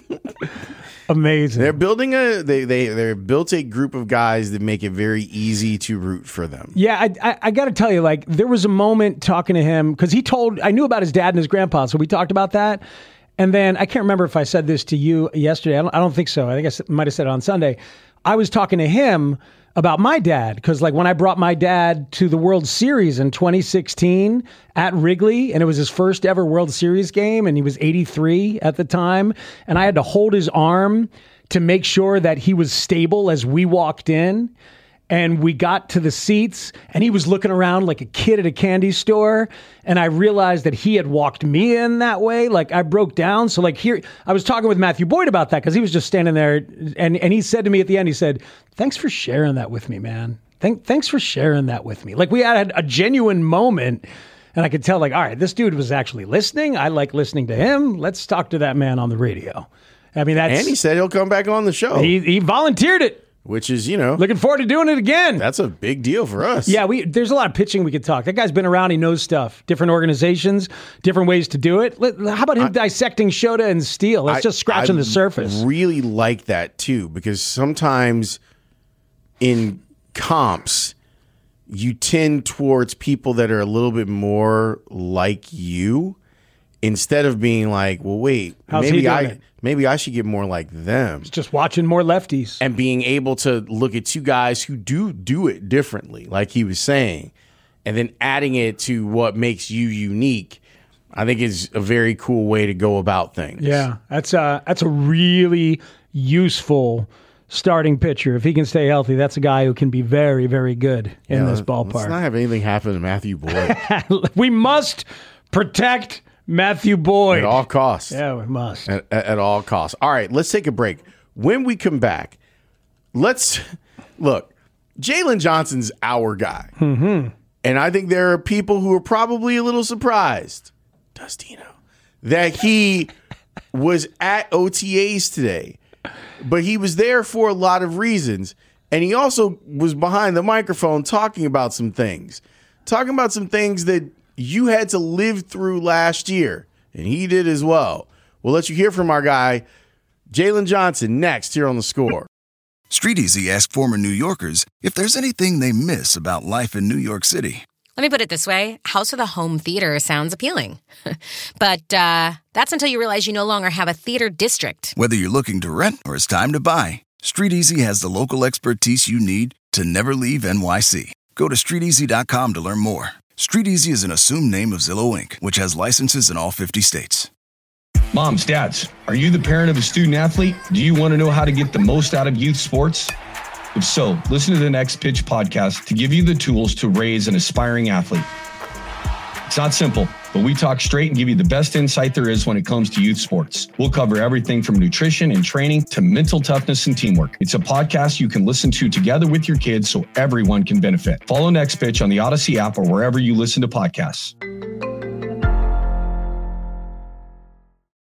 Amazing. They're building a they they they're built a group of guys that make it very easy to root for them. Yeah, I I, I got to tell you, like, there was a moment talking to him because he told I knew about his dad and his grandpa, so we talked about that. And then I can't remember if I said this to you yesterday. I don't, I don't think so. I think I might have said it on Sunday. I was talking to him about my dad because, like, when I brought my dad to the World Series in twenty sixteen at Wrigley, and it was his first ever World Series game, and he was eighty-three at the time, and I had to hold his arm to make sure that he was stable as we walked in. And we got to the seats, and he was looking around like a kid at a candy store. And I realized that he had walked me in that way. Like, I broke down. So, like, here, I was talking with Matthew Boyd about that because he was just standing there. And, and he said to me at the end, he said, thanks for sharing that with me, man. Thank, thanks for sharing that with me. Like, we had a genuine moment. And I could tell, like, all right, this dude was actually listening. I like listening to him. Let's talk to that man on the radio. I mean, that's. And he said he'll come back on the show. He, he volunteered it. Which is, you know, looking forward to doing it again. That's a big deal for us. Yeah, we there's a lot of pitching we could talk. That guy's been around. He knows stuff. Different organizations, different ways to do it. Let, how about him I, dissecting Shota and Steele? Let's I, just scratching I the surface. Really like that too, because sometimes in comps you tend towards people that are a little bit more like you, instead of being like, well, wait, How's maybe I. It? Maybe I should get more like them. It's just watching more lefties. And being able to look at two guys who do do it differently, like he was saying, and then adding it to what makes you unique, I think is a very cool way to go about things. Yeah, that's a, that's a really useful starting pitcher. If he can stay healthy, that's a guy who can be very, very good in yeah, this ballpark. Let's not have anything happen to Matthew Boyd. We must protect Matthew Boyd. At all costs. Yeah, we must. At, at, at all costs. All right, let's take a break. When we come back, let's look. Jalen Johnson's our guy. Mm-hmm. And I think there are people who are probably a little surprised, Dustino, that he was at O T As today. But he was there for a lot of reasons. And he also was behind the microphone talking about some things. Talking about some things that you had to live through last year. And he did as well. We'll let you hear from our guy, Jalen Johnson, next here on The Score. Street Easy asked former New Yorkers if there's anything they miss about life in New York City. Let me put it this way. House with a home theater sounds appealing. But uh, that's until you realize you no longer have a theater district. Whether you're looking to rent or it's time to buy, Street Easy has the local expertise you need to never leave N Y C. Go to street easy dot com to learn more. Street Easy is an assumed name of Zillow Incorporated, which has licenses in all fifty states. Moms, dads, are you the parent of a student athlete? Do you want to know how to get the most out of youth sports? If so, listen to the Next Pitch podcast to give you the tools to raise an aspiring athlete. It's not simple, but we talk straight and give you the best insight there is when it comes to youth sports. We'll cover everything from nutrition and training to mental toughness and teamwork. It's a podcast you can listen to together with your kids so everyone can benefit. Follow Next Pitch on the Odyssey app or wherever you listen to podcasts.